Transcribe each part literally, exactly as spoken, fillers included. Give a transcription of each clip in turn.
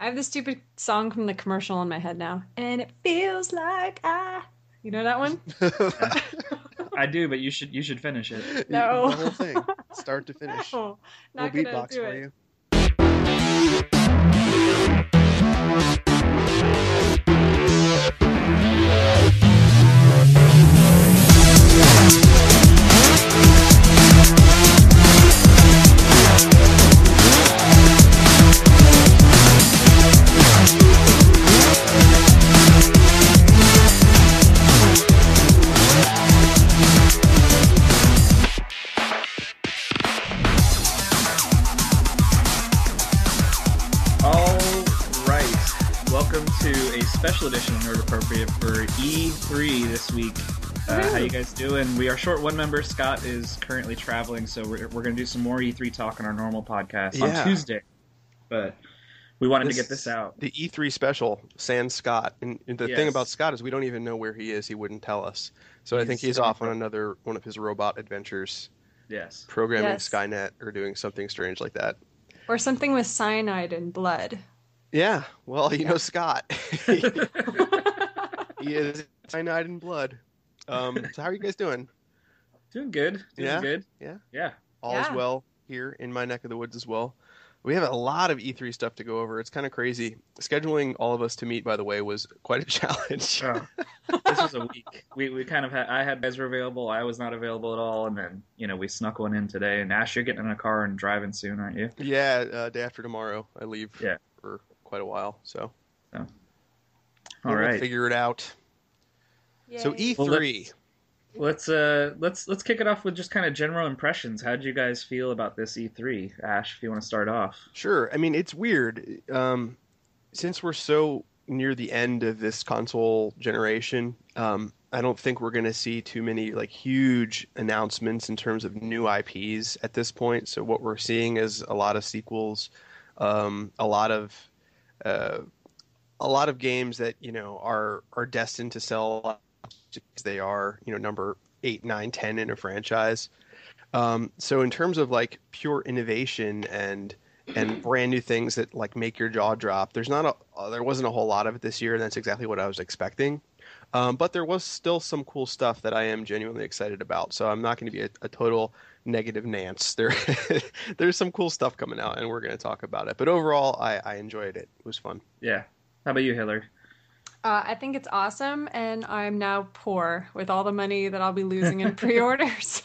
I have the stupid song from the commercial in my head now. And it feels like I... You know that one? I do, but you should you should finish it. No. The whole thing, start to finish. No, We'll not gonna beatbox do for it. you. Special edition of Nerd Appropriate for E three this week. Uh, how you guys doing? We are short one member. Scott is currently traveling, so we're, we're going to do some more E three talk on our normal podcast Yeah. on Tuesday. But we wanted This- to get this out. The E three special, Sans Scott. And, and the Yes. thing about Scott is we don't even know where he is. He wouldn't tell us. So I think He's he's off on everywhere. another one of his robot adventures, Yes. programming Yes. Skynet or doing something strange like that. Or something with cyanide and blood. Yeah, well, you know Scott. he is cyanide in blood. Um, so how are you guys doing? Doing good. Doing Yeah? good. Yeah? Yeah. All Yeah. is well here in my neck of the woods as well. We have a lot of E three stuff to go over. It's kind of crazy. Scheduling all of us to meet, by the way, was quite a challenge. Oh. This was a week. We we kind of had. I had guys were available. I was not available at all, and then you know we snuck one in today. And Ash, you're getting in a car and driving soon, aren't you? Yeah, uh, day after tomorrow, I leave Yeah. for quite a while. So All we'll right. figure it out. So Yay. E Well, three. Let's uh let's let's kick it off with just kind of general impressions. How did you guys feel about this E three? Ash, if you want to start off. Sure. I mean, it's weird. Um, since we're so near the end of this console generation, um, I don't think we're going to see too many like huge announcements in terms of new I Ps at this point. So what we're seeing is a lot of sequels, um, a lot of uh, a lot of games that you know are are destined to sell because they are you know number eight, nine, ten in a franchise. Um, so in terms of like pure innovation and and brand new things that like make your jaw drop, there's not a uh, there wasn't a whole lot of it this year, and that's exactly what I was expecting. Um, but there was still some cool stuff that I am genuinely excited about. So I'm not going to be a, a total negative Nance. There, there's some cool stuff coming out, and we're going to talk about it. But overall, I, I enjoyed it. It was fun. Yeah. How about you, Hillary? Uh, I think it's awesome, and I'm now poor with all the money that I'll be losing in pre-orders.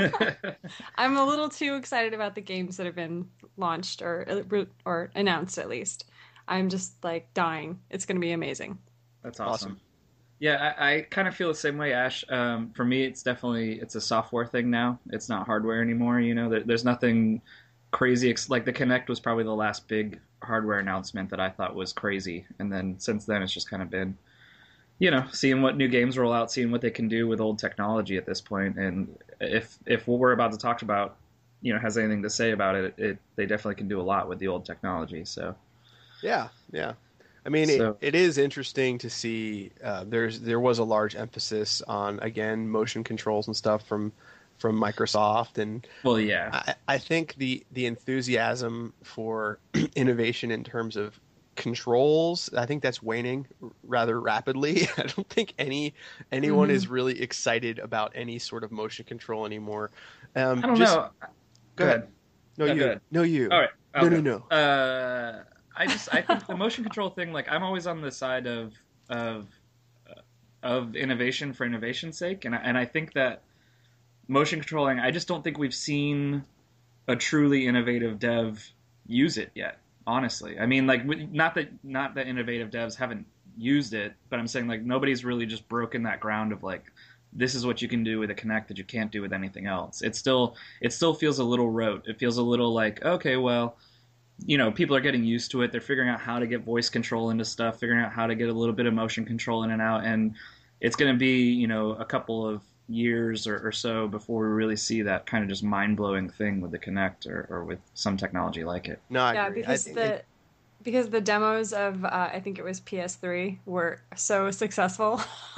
I'm a little too excited about the games that have been launched or or announced at least. I'm just like dying. It's going to be amazing. That's awesome. Awesome. Yeah, I, I kind of feel the same way, Ash. Um, for me, it's definitely it's a software thing now. It's not hardware anymore. You know, there, there's nothing crazy. Ex- like the Kinect was probably the last big hardware announcement that I thought was crazy, and then since then it's just kind of been, you know, seeing what new games roll out, seeing what they can do with old technology at this point, and if if what we're about to talk about, you know, has anything to say about it, it they definitely can do a lot with the old technology. So Yeah, yeah. I mean, So- it, it is interesting to see. Uh, there's there was a large emphasis on again motion controls and stuff from from Microsoft, and well, yeah, I, I think the the enthusiasm for innovation in terms of controls, I think that's waning rather rapidly. I don't think any anyone Mhm. is really excited about any sort of motion control anymore. Um, I don't just- know. Go ahead. No, No, you. go ahead. No, you. All right, No, I'll no, go. no. Uh, I just I think the motion control thing, like I'm always on the side of of uh, of innovation for innovation's sake, and I, and I think that motion controlling, I just don't think we've seen a truly innovative dev use it yet. Honestly, I mean, like w- not that not that innovative devs haven't used it, but I'm saying like nobody's really just broken that ground of like this is what you can do with a Kinect that you can't do with anything else. It still it still feels a little rote. It feels a little like okay, well. You know, people are getting used to it. They're figuring out how to get voice control into stuff, figuring out how to get a little bit of motion control in and out. And it's going to be, you know, a couple of years or, or so before we really see that kind of just mind-blowing thing with the Kinect or, or with some technology like it. No, I yeah, agree. because I, the because the demos of uh, I think it was P S three were so successful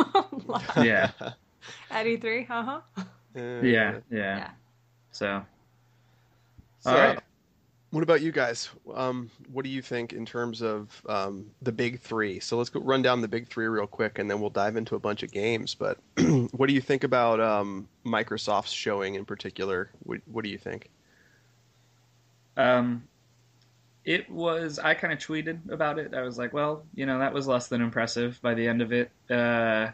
Yeah. at E three. Uh huh. uh, Yeah, yeah. Yeah. So, So, all right. What about you guys? Um, what do you think in terms of um, the big three? So let's go run down the big three real quick, and then we'll dive into a bunch of games. But what do you think about um, Microsoft's showing in particular? What, what do you think? Um, it was. I kind of tweeted about it. I was like, well, you know, that was less than impressive by the end of it. Uh,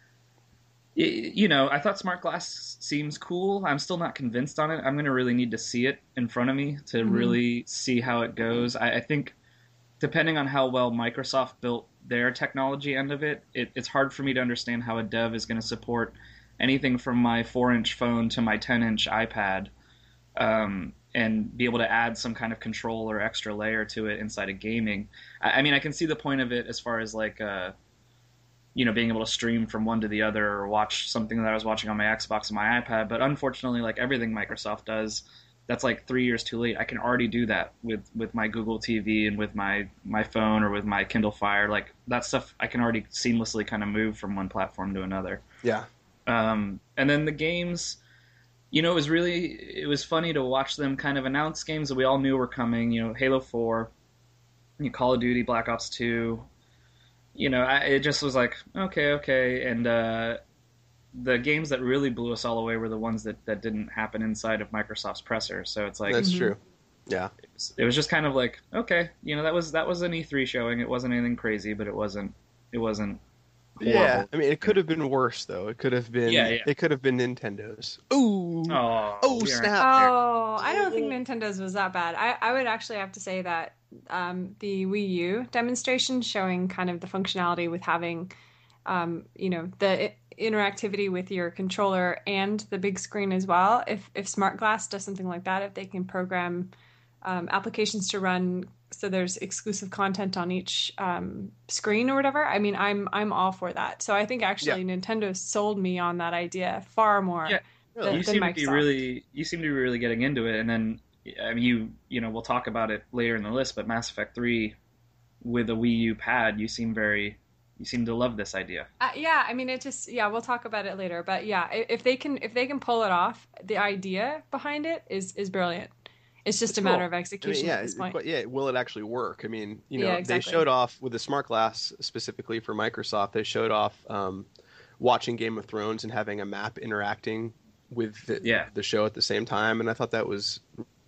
you know, I thought Smart Glass seems cool. I'm still not convinced on it. I'm going to really need to see it in front of me to mm-hmm. really see how it goes. I, I think depending on how well Microsoft built their technology end of it, it, it's hard for me to understand how a dev is going to support anything from my four-inch phone to my ten-inch iPad um, and be able to add some kind of control or extra layer to it inside of gaming. I, I mean, I can see the point of it as far as like... Uh, you know, being able to stream from one to the other or watch something that I was watching on my Xbox and my iPad. But unfortunately, like everything Microsoft does, that's like three years too late. I can already do that with, with my Google T V and with my, my phone or with my Kindle Fire. Like that stuff, I can already seamlessly kind of move from one platform to another. Yeah. Um, and then the games, you know, it was really, it was funny to watch them kind of announce games that we all knew were coming. You know, Halo four, you know, Call of Duty, Black Ops two. You know, I, it just was like, okay, okay. And uh, the games that really blew us all away were the ones that, that didn't happen inside of Microsoft's presser. So it's like... That's mm-hmm. true. Yeah. It was, it was just kind of like, okay, you know, that was that was an E three showing. It wasn't anything crazy, but it wasn't it wasn't horrible. Yeah, I mean, it could have been worse, though. It could have been... Yeah, yeah. It could have been Nintendo's. Ooh! Oh, oh snap! Oh, I don't think Nintendo's was that bad. I, I would actually have to say that um, the Wii U demonstration showing kind of the functionality with having, um, you know, the interactivity with your controller and the big screen as well. If if Smart Glass does something like that, if they can program um, applications to run so there's exclusive content on each um, screen or whatever, I mean, I'm I'm all for that. So I think actually yeah. Nintendo sold me on that idea far more. Yeah, than, you than seem Microsoft. to be really you seem to be really getting into it, and then. I mean, you you know, we'll talk about it later in the list, but Mass Effect three with a Wii U pad, you seem very, you seem to love this idea. Uh, yeah, I mean, it just, yeah, we'll talk about it later, but yeah, if they can, if they can pull it off, the idea behind it is is brilliant. It's just it's a cool. matter of execution I mean, yeah, at this point. But yeah, will it actually work? I mean, you know, yeah, exactly. They showed off with the Smart Glass specifically for Microsoft. They showed off um, watching Game of Thrones and having a map interacting with the, yeah. the show at the same time, and I thought that was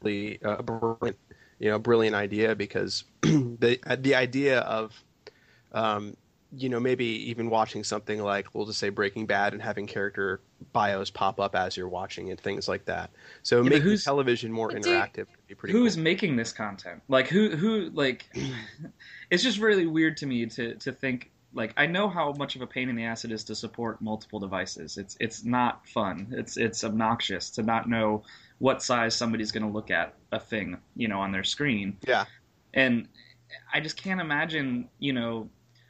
a brilliant, you know, brilliant idea because the the idea of, um, you know, maybe even watching something like, we'll just say Breaking Bad and having character bios pop up as you're watching and things like that. So yeah, making television more interactive would be pretty. Who's cool. making this content? Like who who like? It's just really weird to me to to think. Like, I know how much of a pain in the ass it is to support multiple devices. It's it's not fun. It's it's obnoxious to not know what size somebody's going to look at a thing, you know, on their screen. Yeah. And I just can't imagine, you know,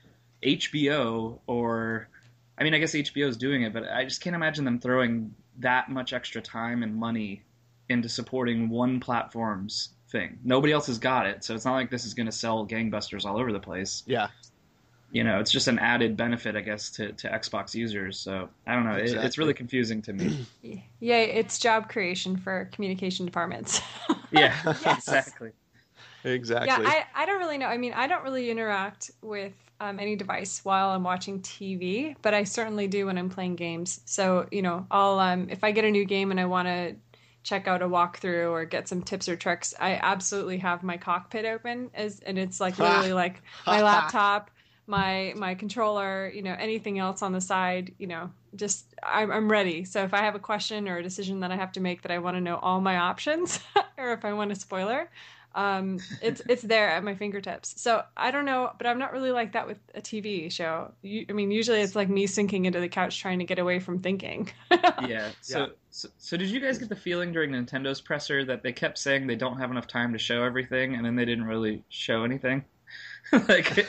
H B O or, I mean, I guess H B O is doing it, but I just can't imagine them throwing that much extra time and money into supporting one platform's thing. Nobody else has got it, so it's not like this is going to sell gangbusters all over the place. Yeah. You know, it's just an added benefit, I guess, to, to Xbox users. So, I don't know. Exactly. It, it's really confusing to me. Yeah, it's job creation for communication departments. Yeah, exactly. Exactly. Yeah, I, I don't really know. I mean, I don't really interact with um, any device while I'm watching T V, but I certainly do when I'm playing games. So, you know, I'll um, if I get a new game and I want to check out a walkthrough or get some tips or tricks, I absolutely have my cockpit open, as and it's like literally like my laptop, my my controller, you know, anything else on the side, you know, just I'm, I'm ready. So if I have a question or a decision that I have to make that I want to know all my options, or if I want a spoiler, um, it's it's there at my fingertips. So I don't know, but I'm not really like that with a T V show. You, I mean, usually it's like me sinking into the couch trying to get away from thinking. Yeah. So, yeah. so so did you guys get the feeling during Nintendo's presser that they kept saying they don't have enough time to show everything, and then they didn't really show anything? Like,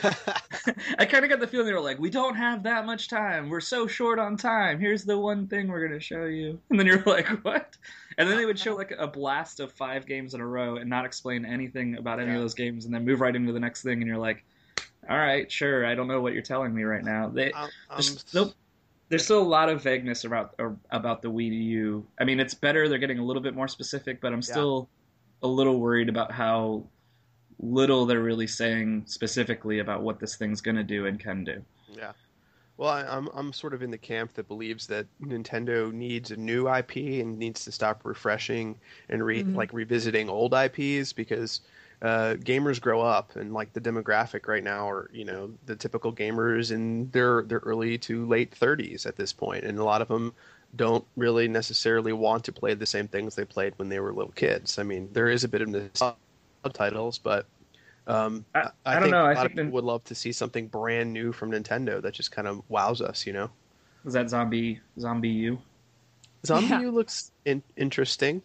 I kind of got the feeling they were like, we don't have that much time. We're so short on time. Here's the one thing we're going to show you. And then you're like, what? And then they would show like a blast of five games in a row and not explain anything about any yeah. of those games and then move right into the next thing. And you're like, all right, sure. I don't know what you're telling me right now. They, um, there's, still, there's still a lot of vagueness about, or, about the Wii U. I mean, it's better. They're getting a little bit more specific, but I'm still... Yeah. a little worried about how little they're really saying specifically about what this thing's going to do and can do. Yeah. Well, I, I'm I'm sort of in the camp that believes that Nintendo needs a new I P and needs to stop refreshing and re, Mhm. like revisiting old I Ps because uh, gamers grow up, and like the demographic right now are, you know, the typical gamers in their their early to late thirties at this point, and a lot of them don't really necessarily want to play the same things they played when they were little kids. I mean, there is a bit of nostalgia subtitles, but um, I, I, I I don't think know. a I lot of think people then would love to see something brand new from Nintendo that just kind of wows us, you know? was that zombie zombie U? Zombie Yeah. U looks in- interesting.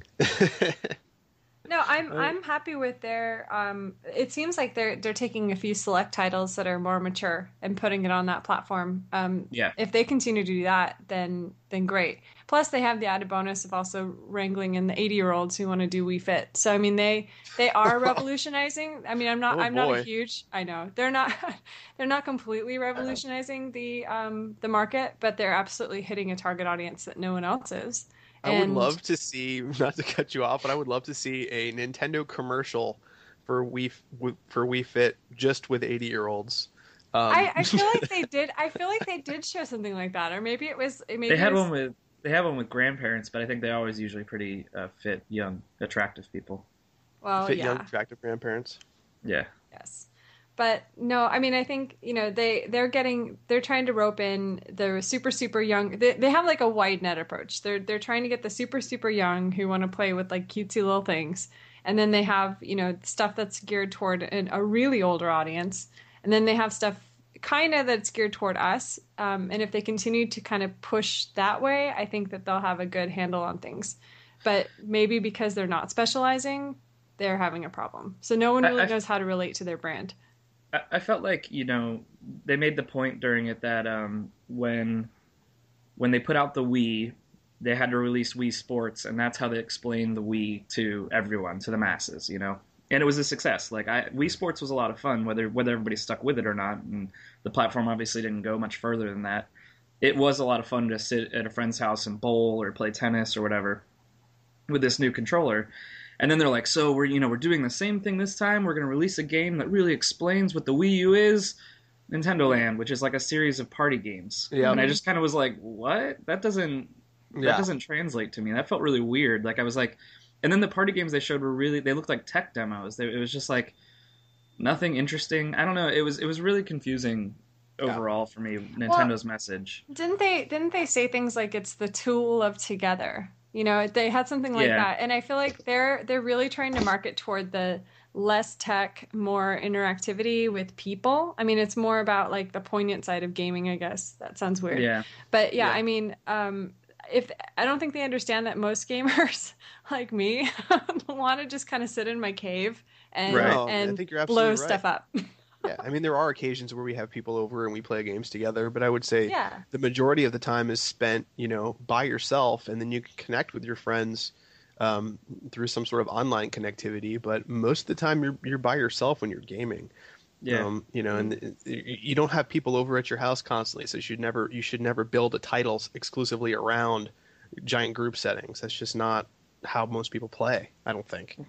No, I'm Uh, I'm happy with their. Um, it seems like they're they're taking a few select titles that are more mature and putting it on that platform. Um, Yeah. if they continue to do that, then then great. Plus, they have the added bonus of also wrangling in the eighty year olds who want to do Wii Fit. So I mean, they they are revolutionizing. I mean, I'm not Oh, I'm not a boy. huge. I know they're not they're not completely revolutionizing the um the market, but they're absolutely hitting a target audience that no one else is. I would And love to see, not to cut you off, but I would love to see a Nintendo commercial for Wii for Wii Fit just with eighty year olds. Um, I, I feel like they did. I feel like they did show something like that, or maybe it was. Maybe They it had was. one with they have one with grandparents, but I think they're always usually pretty uh, fit, young, attractive people. Well, fit young, yeah, attractive grandparents. Yeah. yes, but no. I mean, I think you know they they're getting they're trying to rope in the super super young. They they have like a wide net approach. They're they're trying to get the super super young who want to play with like cutesy little things, and then they have you know stuff that's geared toward an, a really older audience, and then they have stuff kind of that's geared toward us. Um, and if they continue to kind of push that way, I think that they'll have a good handle on things. But maybe because they're not specializing, they're having a problem. So no one I- really I- knows how to relate to their brand. I, I felt like you know they made the point during it that um, when when they put out the Wii, they had to release Wii Sports, and that's how they explained the Wii to everyone, to the masses. You know, and it was a success. Like I, Wii Sports was a lot of fun, whether whether everybody stuck with it or not. And the platform obviously didn't go much further than that. It was a lot of fun to sit at a friend's house and bowl or play tennis or whatever with this new controller. And then they're like, so we're you know we're doing the same thing this time. We're going to release a game that really explains what the Wii U is, Nintendo Land, which is like a series of party games. Yeah. And I just kind of was like, what? That doesn't that Yeah. doesn't translate to me. That felt really weird. Like I was like, and then the party games they showed were really they looked like tech demos. They, it was just like nothing interesting. I don't know. It was it was really confusing overall for me. Nintendo's message. Didn't they didn't they say things like it's the tool of together? You know, they had something like Yeah. that. And I feel like they're they're really trying to market toward the less tech, more interactivity with people. I mean, it's more about like the poignant side of gaming, I guess. That sounds weird. Yeah. But yeah, Yeah. I mean, um if I don't think they understand that most gamers like me want to just kind of sit in my cave and Right. No, I and think you're blow absolutely right. stuff up. Yeah, I mean, there are occasions where we have people over and we play games together, but I would say Yeah. the majority of the time is spent, you know, by yourself, and then you can connect with your friends um, through some sort of online connectivity. But most of the time, you're you're by yourself when you're gaming. Yeah. Um, you know, and it- it- you don't have people over at your house constantly, so you should never you should never build a title exclusively around giant group settings. That's just not how most people play, I don't think.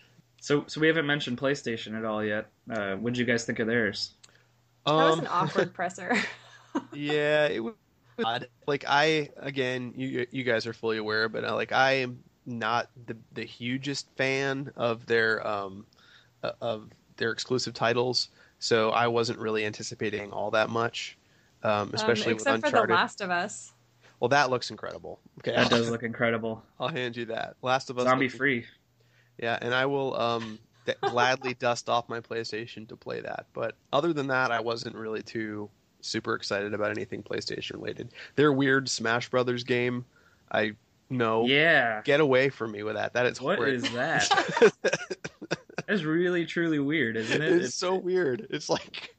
So so we haven't mentioned PlayStation at all yet. Uh, what did you guys think of theirs? That was Um, an awkward presser. Yeah, it was odd. Like I again, you you guys are fully aware, but uh, like I am not the the hugest fan of their um uh, of their exclusive titles, so I wasn't really anticipating all that much, um, especially um, with except for The Uncharted. Last of Us. Well, that looks incredible. Okay, That does look incredible. I'll hand you that. Last of Us, Zombie looks- free. Yeah, and I will um th- gladly dust off my PlayStation to play that. But other than that, I wasn't really too super excited about anything PlayStation related. Their weird Smash Brothers game, I no, Yeah. get away from me with that. That is What horrid. is that? That's really truly weird, isn't it? It's so weird. It's like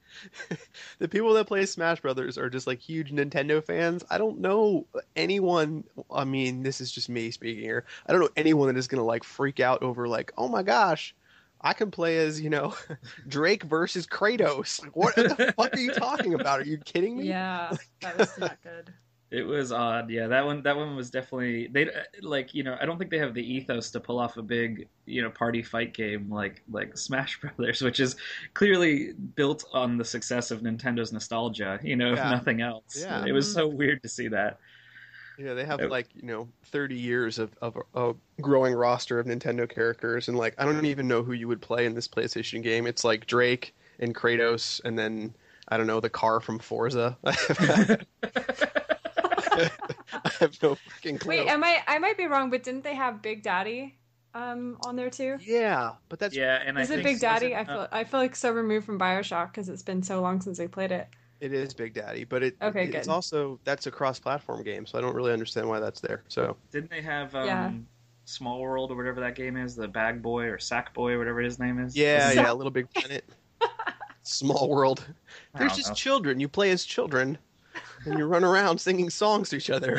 the people that play Smash Brothers are just like huge Nintendo fans. I don't know anyone. I mean, this is just me speaking here. I don't know anyone that is gonna like freak out over like, oh my gosh, I can play as you know Drake versus Kratos. Like, what the fuck are you talking about? Are you kidding me? Yeah, that was not good. It was odd, yeah. That one, that one was definitely they like you know. I don't think they have the ethos to pull off a big you know party fight game like like Smash Brothers, which is clearly built on the success of Nintendo's nostalgia. You know, Yeah. if nothing else. Yeah. It was so weird to see that. You know, they have It- like, you know, thirty years of, of a growing roster of Nintendo characters, and like I don't even know who you would play in this PlayStation game. It's like Drake and Kratos, and then I don't know, the car from Forza. I have no fucking clue. Wait, am I? I might be wrong, but didn't they have Big Daddy um, on there too? Yeah, but that's yeah, and I Is it think Big Daddy? I wasn't, feel uh, I feel like so removed from Bioshock because it's been so long since I played it. it is Big Daddy, but it Okay, it's good. also that's a cross-platform game, so I don't really understand why that's there. So didn't they have um, Yeah. Small World or whatever that game is, the Bag Boy or Sack Boy, whatever his name is? yeah, Was it- yeah, Little Big Planet, Small World. I There's don't just know. children. You play as children, and you run around singing songs to each other.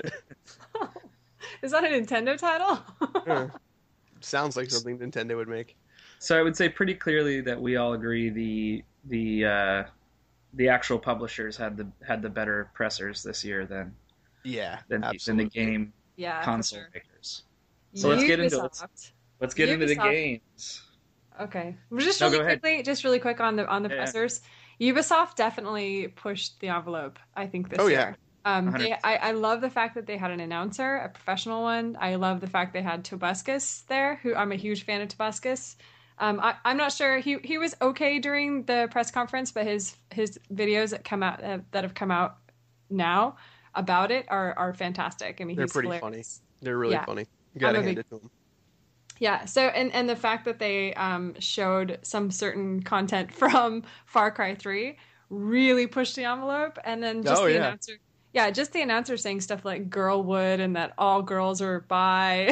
Is that a Nintendo title? Yeah. Sounds like something Nintendo would make. So I would say pretty clearly that we all agree the the uh, the actual publishers had the had the better pressers this year than Yeah, than, the, than absolutely. the game Yeah, for console sure. makers. So let's get into it. Ubisoft. Let's get into the Ubisoft. games. Okay, just No, really go ahead. quickly, just really quick on the on the Yeah. pressers. Ubisoft definitely pushed the envelope. I think this Oh, yeah. year. Um, one hundred they, percent. I, I love the fact that they had an announcer, a professional one. I love the fact they had Tobuscus there, who I'm a huge fan of Tobuscus. Um, I, I'm not sure he he was okay during the press conference, but his his videos that come out uh, that have come out now about it are are fantastic. I mean, They're he's pretty hilarious. They're really Yeah. funny. You gotta I'm a hand big- it to them. Yeah. So and and the fact that they um, showed some certain content from Far Cry three really pushed the envelope, and then just Oh, the yeah. announcer. Yeah, just the announcer saying stuff like "girlwood" and that all girls are bi.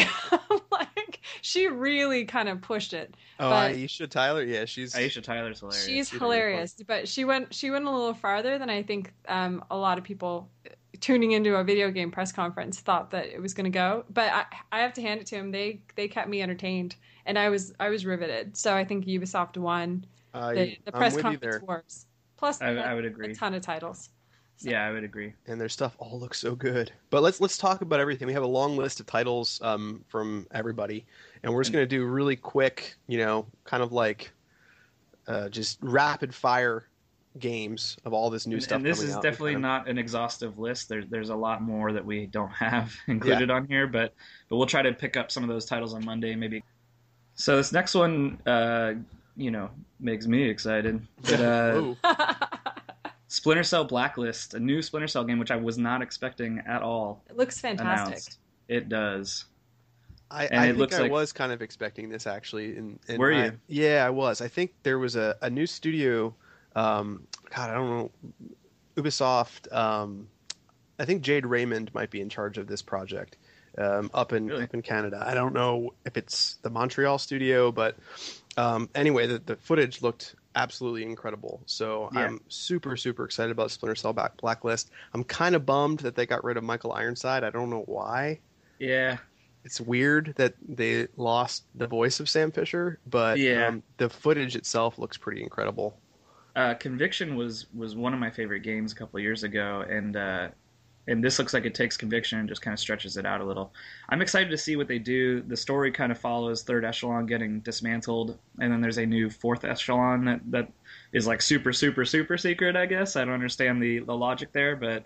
Like she really kind of pushed it. Oh, But- Aisha Tyler, yeah, she's Aisha Tyler's hilarious. She's She did hilarious, but she went she went a little farther than I think um, a lot of people tuning into a video game press conference thought that it was going to go. But I, I have to hand it to them; they they kept me entertained, and I was I was riveted. So I think Ubisoft won I, the, the I'm press with you conference there. wars. Plus, I, a, I would a agree. ton of titles. So- Yeah, I would agree. And their stuff all looks so good. But let's let's talk about everything. We have a long list of titles um, from everybody, and we're just going to do really quick, you know, kind of like uh, just rapid fire games of all this new And, stuff. and this coming is out. definitely Kind of- not an exhaustive list. There's there's a lot more that we don't have included on here, but but we'll try to pick up some of those titles on Monday, maybe. So this next one, uh, you know, makes me excited. But, uh, Ooh. Splinter Cell Blacklist, a new Splinter Cell game, which I was not expecting at all. It looks fantastic. Announced. It does. I, And I it think looks I like- was kind of expecting this actually. And, and Were I- you? yeah, I was. I think there was a, a new studio. Um, God, I don't know. Ubisoft. Um, I think Jade Raymond might be in charge of this project um, up in Really? up in Canada. I don't know if it's the Montreal studio, but um, anyway, the, the footage looked absolutely incredible. So Yeah. I'm super super excited about Splinter Cell Back Blacklist. I'm kind of bummed that they got rid of Michael Ironside. I don't know why. Yeah. It's weird that they lost the voice of Sam Fisher, but Yeah. um, the footage itself looks pretty incredible. Uh, Conviction was was one of my favorite games a couple of years ago, and uh, and this looks like it takes Conviction and just kind of stretches it out a little. I'm excited to see what they do. The story kind of follows Third Echelon getting dismantled, and then there's a new Fourth Echelon that, that is like super, super, super secret, I guess. I don't understand the, the logic there, but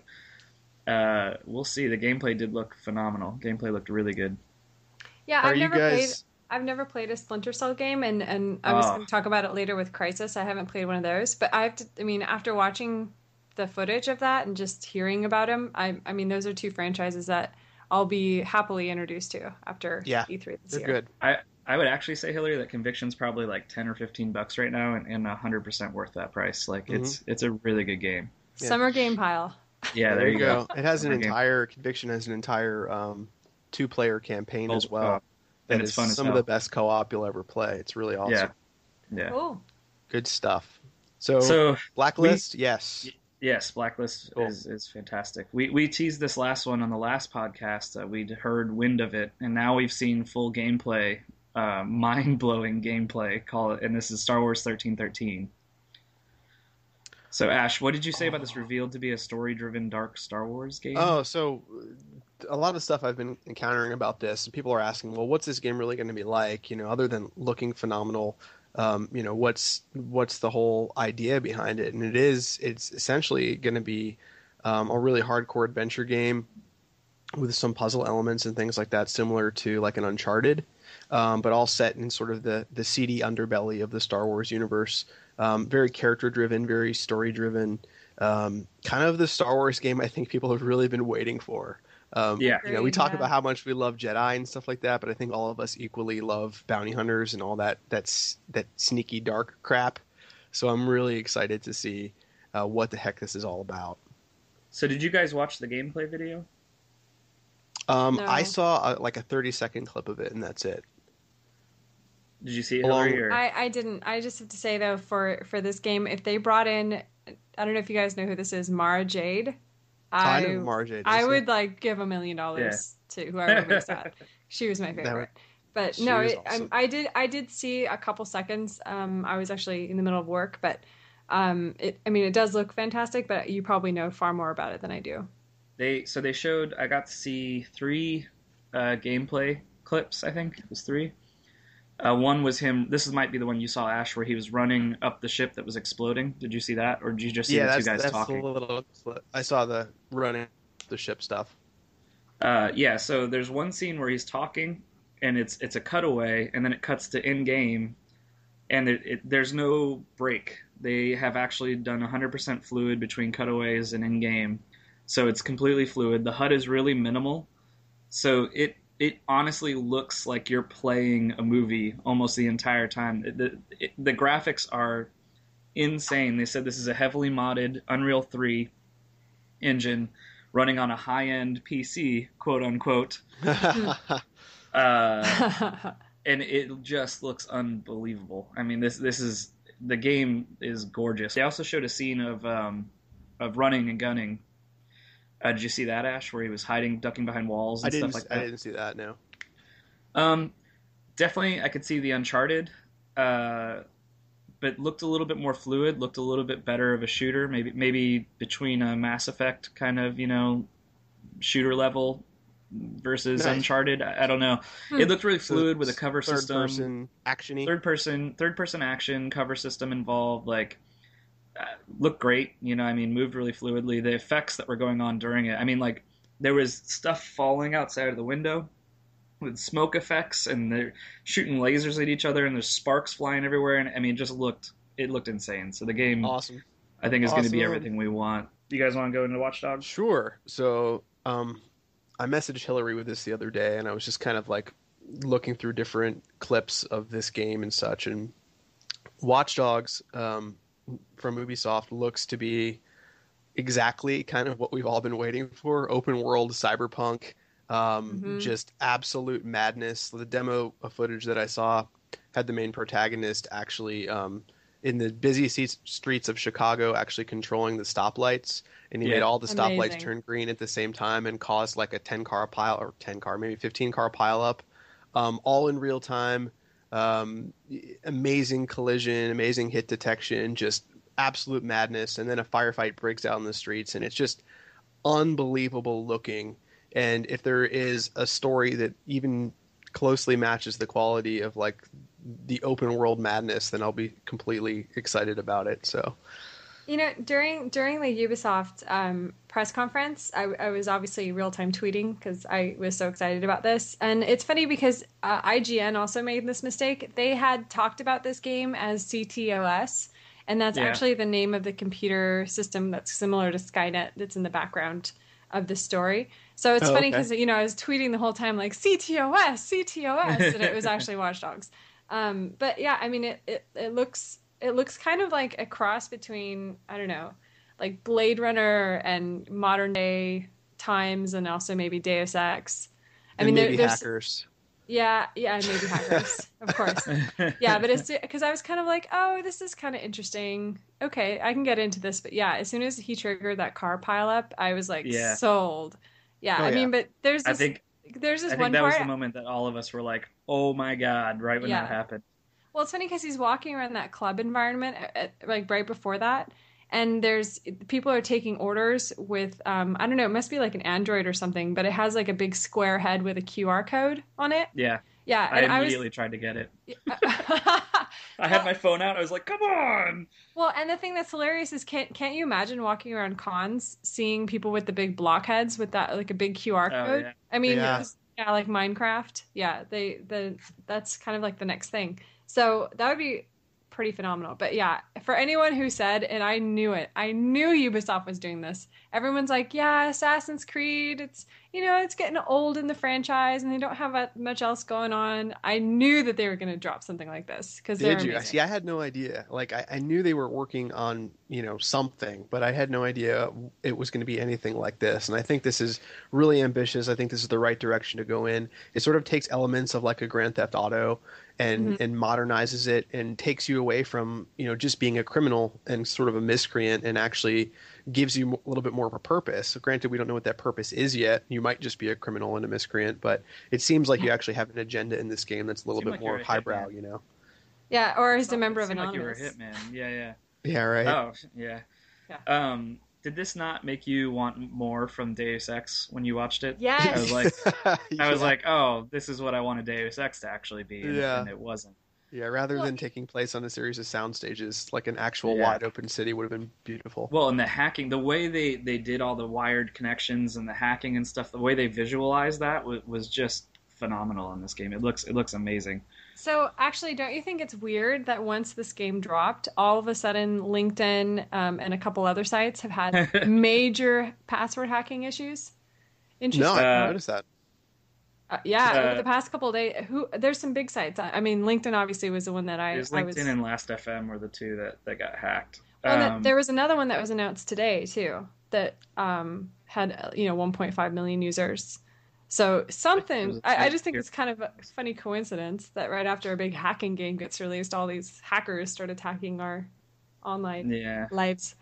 uh, we'll see. The gameplay did look phenomenal. Gameplay looked really good. Yeah, Are I've you never played. guys? I've never played a Splinter Cell game, and, and I was Oh. going to talk about it later with Crisis. I haven't played one of those, but I have to. I mean, after watching the footage of that and just hearing about them, I, I mean, those are two franchises that I'll be happily introduced to after Yeah, E three this They're year. good. I, I would actually say, Hillary, that Conviction's probably like ten or fifteen bucks right now, and, and one hundred percent worth that price. Like, it's it's a really good game. Yeah. Summer game pile. Yeah, there, you go. It has an Summer game. entire Conviction has an entire um, two player campaign Oh, as well. uh, That and it's is fun as some of hell. the best co-op you'll ever play. It's really awesome. Yeah. Yeah. Cool. Good stuff. So, So, Blacklist, yes. yes, Blacklist Cool. is, is fantastic. We we teased this last one on the last podcast. Uh, we'd heard wind of it, and now we've seen full gameplay, uh, mind blowing gameplay. Call it, and this is Star Wars thirteen thirteen. So Ash, what did you say about this revealed to be a story-driven dark Star Wars game? Oh, so a lot of stuff I've been encountering about this, people are asking, well, what's this game really going to be like? You know, other than looking phenomenal, um, you know, what's what's the whole idea behind it? And it is, it's essentially going to be um, a really hardcore adventure game with some puzzle elements and things like that, similar to like an Uncharted, um, but all set in sort of the the seedy underbelly of the Star Wars universe. Um, very character driven, very story driven. Um, kind of the Star Wars game I think people have really been waiting for. Um, Yeah. you know, we talk Yeah. about how much we love Jedi and stuff like that, but I think all of us equally love bounty hunters and all that that's that sneaky dark crap. So I'm really excited to see uh, what the heck this is all about. So did you guys watch the gameplay video? Um, No. I saw a, like a thirty second clip of it, and that's it. Did you see it, Along- Hillary? Or... I, I didn't. I just have to say though, for for this game, if they brought in, I don't know if you guys know who this is, Mara Jade. I I know Mara Jade, I yes, would like give a million dollars to whoever makes that. She was my would- favorite. But she no, is it, awesome. um, I did I did see a couple seconds. Um, I was actually in the middle of work, but um, it. I mean, it does look fantastic. But you probably know far more about it than I do. They so they showed. I got to see three uh, gameplay clips. I think it was three. Uh, one was him. This is, might be the one you saw, Ash, where he was running up the ship that was exploding. Did you see that, or did you just see yeah, the that's two guys that's talking? a little. I saw the running the ship stuff. Uh, yeah. So there's one scene where he's talking, and it's it's a cutaway, and then it cuts to in game, and it, it, there's no break. They have actually done one hundred percent fluid between cutaways and in game, so it's completely fluid. The H U D is really minimal, so it it honestly looks like you're playing a movie almost the entire time. The it, the graphics are insane. They said this is a heavily modded Unreal three engine running on a high-end P C, quote unquote. Uh, and it just looks unbelievable. I mean, this this is the game is gorgeous. They also showed a scene of um, of running and gunning. Uh, did you see that, Ash, where he was hiding, ducking behind walls I and didn't. stuff like I that? didn't see that. No. Um, definitely, I could see the Uncharted, uh, but looked a little bit more fluid. Looked a little bit better of a shooter. Maybe maybe between a Mass Effect kind of you know shooter level versus Nice. Uncharted. I, I don't know. Hmm. It looked really So fluid with a it's cover third system. person actiony. third person third person action cover system involved, like uh, looked great, you know. I mean, moved really fluidly. The effects that were going on during it, I mean, like there was stuff falling outside of the window with smoke effects, and they're shooting lasers at each other, and there's sparks flying everywhere, and I mean, it just looked it looked insane. So the game, Awesome. I think, is going to be Awesome. everything we want. You guys want to go into Watch Dogs? Sure. So, um, I messaged Hillary with this the other day, and I was just kind of like looking through different clips of this game and such. And Watch Dogs um, from Ubisoft looks to be exactly kind of what we've all been waiting for: open world cyberpunk, um, Mhm. just absolute madness. The demo of footage that I saw had the main protagonist actually um, in the busy se- streets of Chicago, actually controlling the stoplights, and he Yeah. made all the stoplights Amazing. turn green at the same time and caused like a ten car pile or ten car, maybe fifteen car pile up, um, all in real time. Um, amazing collision, amazing hit detection, just absolute madness. And then a firefight breaks out in the streets, and it's just unbelievable looking. And if there is a story that even closely matches the quality of like the open world madness, then I'll be completely excited about it. So You know, during during the Ubisoft um, press conference, I, I was obviously real time tweeting because I was so excited about this. And it's funny because uh, I G N also made this mistake. They had talked about this game as C T O S, and that's Yeah. actually the name of the computer system that's similar to Skynet that's in the background of the story. So it's Oh, funny okay. because you know I was tweeting the whole time like C T O S, C T O S, and it was actually Watch Dogs. Um, but yeah, I mean it, it it looks. It looks kind of like a cross between, I don't know, like Blade Runner and modern day times, and also maybe Deus Ex. I and mean, there, maybe there's hackers. yeah, yeah, and maybe hackers, of course. Yeah, but it's because I was kind of like, oh, this is kind of interesting. Okay, I can get into this, but yeah, as soon as he triggered that car pileup, I was like, Yeah. sold. Yeah, Oh, I yeah. mean, but there's I this, think there's this I one think that part. was the moment that all of us were like, "Oh my god!" Right when Yeah. that happened. Well, it's funny because he's walking around that club environment, at, at- like right before that, and there's people are taking orders with um, I don't know, it must be like an Android or something, but it has like a big square head with a Q R code on it. Yeah. Yeah, I and immediately I was, tried to get it. I I had my phone out. I was like, "Come on!" Well, and the thing that's hilarious is can't can't you imagine walking around cons seeing people with the big blockheads with that like a big Q R Oh, code? yeah. I mean, Yeah. it was- yeah, like Minecraft. Yeah, they the that's kind of like the next thing. So that would be pretty phenomenal. But yeah, for anyone who said, and I knew it, I knew Ubisoft was doing this. Everyone's like, yeah, Assassin's Creed, it's, you know, it's getting old in the franchise and they don't have that much else going on. I knew that they were going to drop something like this because they're Did you? amazing. See, I had no idea. Like, I, I knew they were working on, you know, something, but I had no idea it was going to be anything like this. And I think this is really ambitious. I think this is the right direction to go in. It sort of takes elements of like a Grand Theft Auto and Mhm. and modernizes it and takes you away from, you know, just being a criminal and sort of a miscreant, and actually gives you a little bit more of a purpose. So granted, we don't know what that purpose is yet. You might just be a criminal and a miscreant, but it seems like you actually have an agenda in this game that's a little Seemed bit like more you're a highbrow, hitman. you know? Yeah, or as a It member of seemed like Anonymous. you were a hitman. Yeah, yeah. Yeah, right. Oh, yeah. Yeah. Um, did this not make you want more from Deus Ex when you watched it? Yes. I was like, I was Yeah. like, oh, this is what I wanted Deus Ex to actually be, and, Yeah. and it wasn't. Yeah, rather Well- than taking place on a series of sound stages, like an actual Yeah. wide open city would have been beautiful. Well, and the hacking, the way they, they did all the wired connections and the hacking and stuff, the way they visualized that was, was just phenomenal in this game. It looks it looks amazing. So actually, don't you think it's weird that once this game dropped, all of a sudden LinkedIn um, and a couple other sites have had major password hacking issues? Interesting. No, I Uh, noticed that. Uh, yeah, Uh, over the past couple of days, who there's some big sites. I, I mean, LinkedIn obviously was the one that I, It was I LinkedIn was. and Last F M were the two that, that got hacked. Well, that- Um, there was another one that was announced today too that um, had uh, you know one point five million users. So There was something. a I, I site just think here. it's kind of a funny coincidence that right after a big hacking game gets released, all these hackers start attacking our online yeah. lives.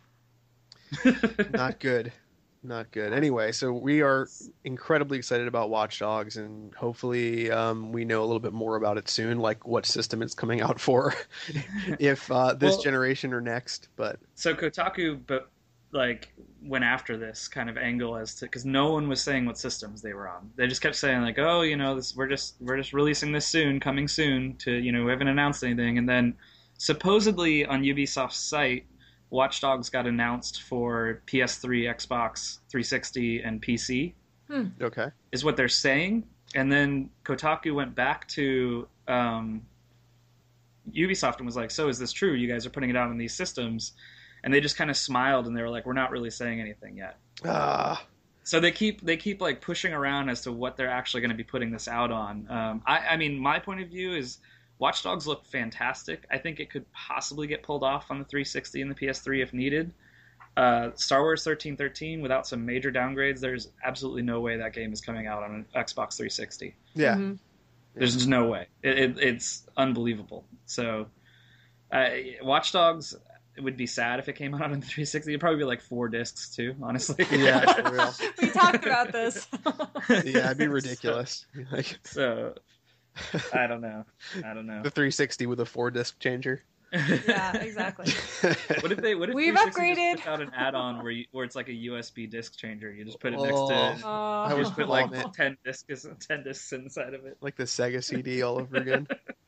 Not good. Not good. Anyway, so we are incredibly excited about Watch Dogs, and hopefully um, we know a little bit more about it soon, like what system it's coming out for, if uh, this Well- generation or next. But So Kotaku, but like went after this kind of angle as to because no one was saying what systems they were on. They just kept saying like, oh, you know, this we're just we're just releasing this soon, coming soon. To you know, we haven't announced anything. And then supposedly on Ubisoft's site, Watch Dogs got announced for P S three, Xbox three sixty, and P C. okay, Is what they're saying. And then Kotaku went back to um, Ubisoft and was like, so is this true? You guys are putting it out on these systems? And they just kind of smiled and they were like, we're not really saying anything yet. ah, So they keep they keep like pushing around as to what they're actually going to be putting this out on. Um, I, I mean, my point of view is Watch Dogs look fantastic. I think it could possibly get pulled off on the three sixty and the P S three if needed. Uh, Star Wars thirteen thirteen, without some major downgrades, there's absolutely no way that game is coming out on an Xbox three sixty. yeah, Mhm. There's just no way. It, it, it's unbelievable. So, uh, Watch Dogs, it would be sad if it came out on the three sixty. It'd probably be like four discs too, honestly. yeah, for real. We talked about this. Yeah, it'd be ridiculous. Like So, so, I don't know. I don't know. the three sixty with a four disc changer. Yeah, exactly. What if they? What if We've three sixty upgraded. just put out an add-on where you, where it's like a U S B disc changer? You just put it Oh. next to. Uh, I You was just put on like it. ten discs, ten discs inside of it. Like the Sega C D all over again.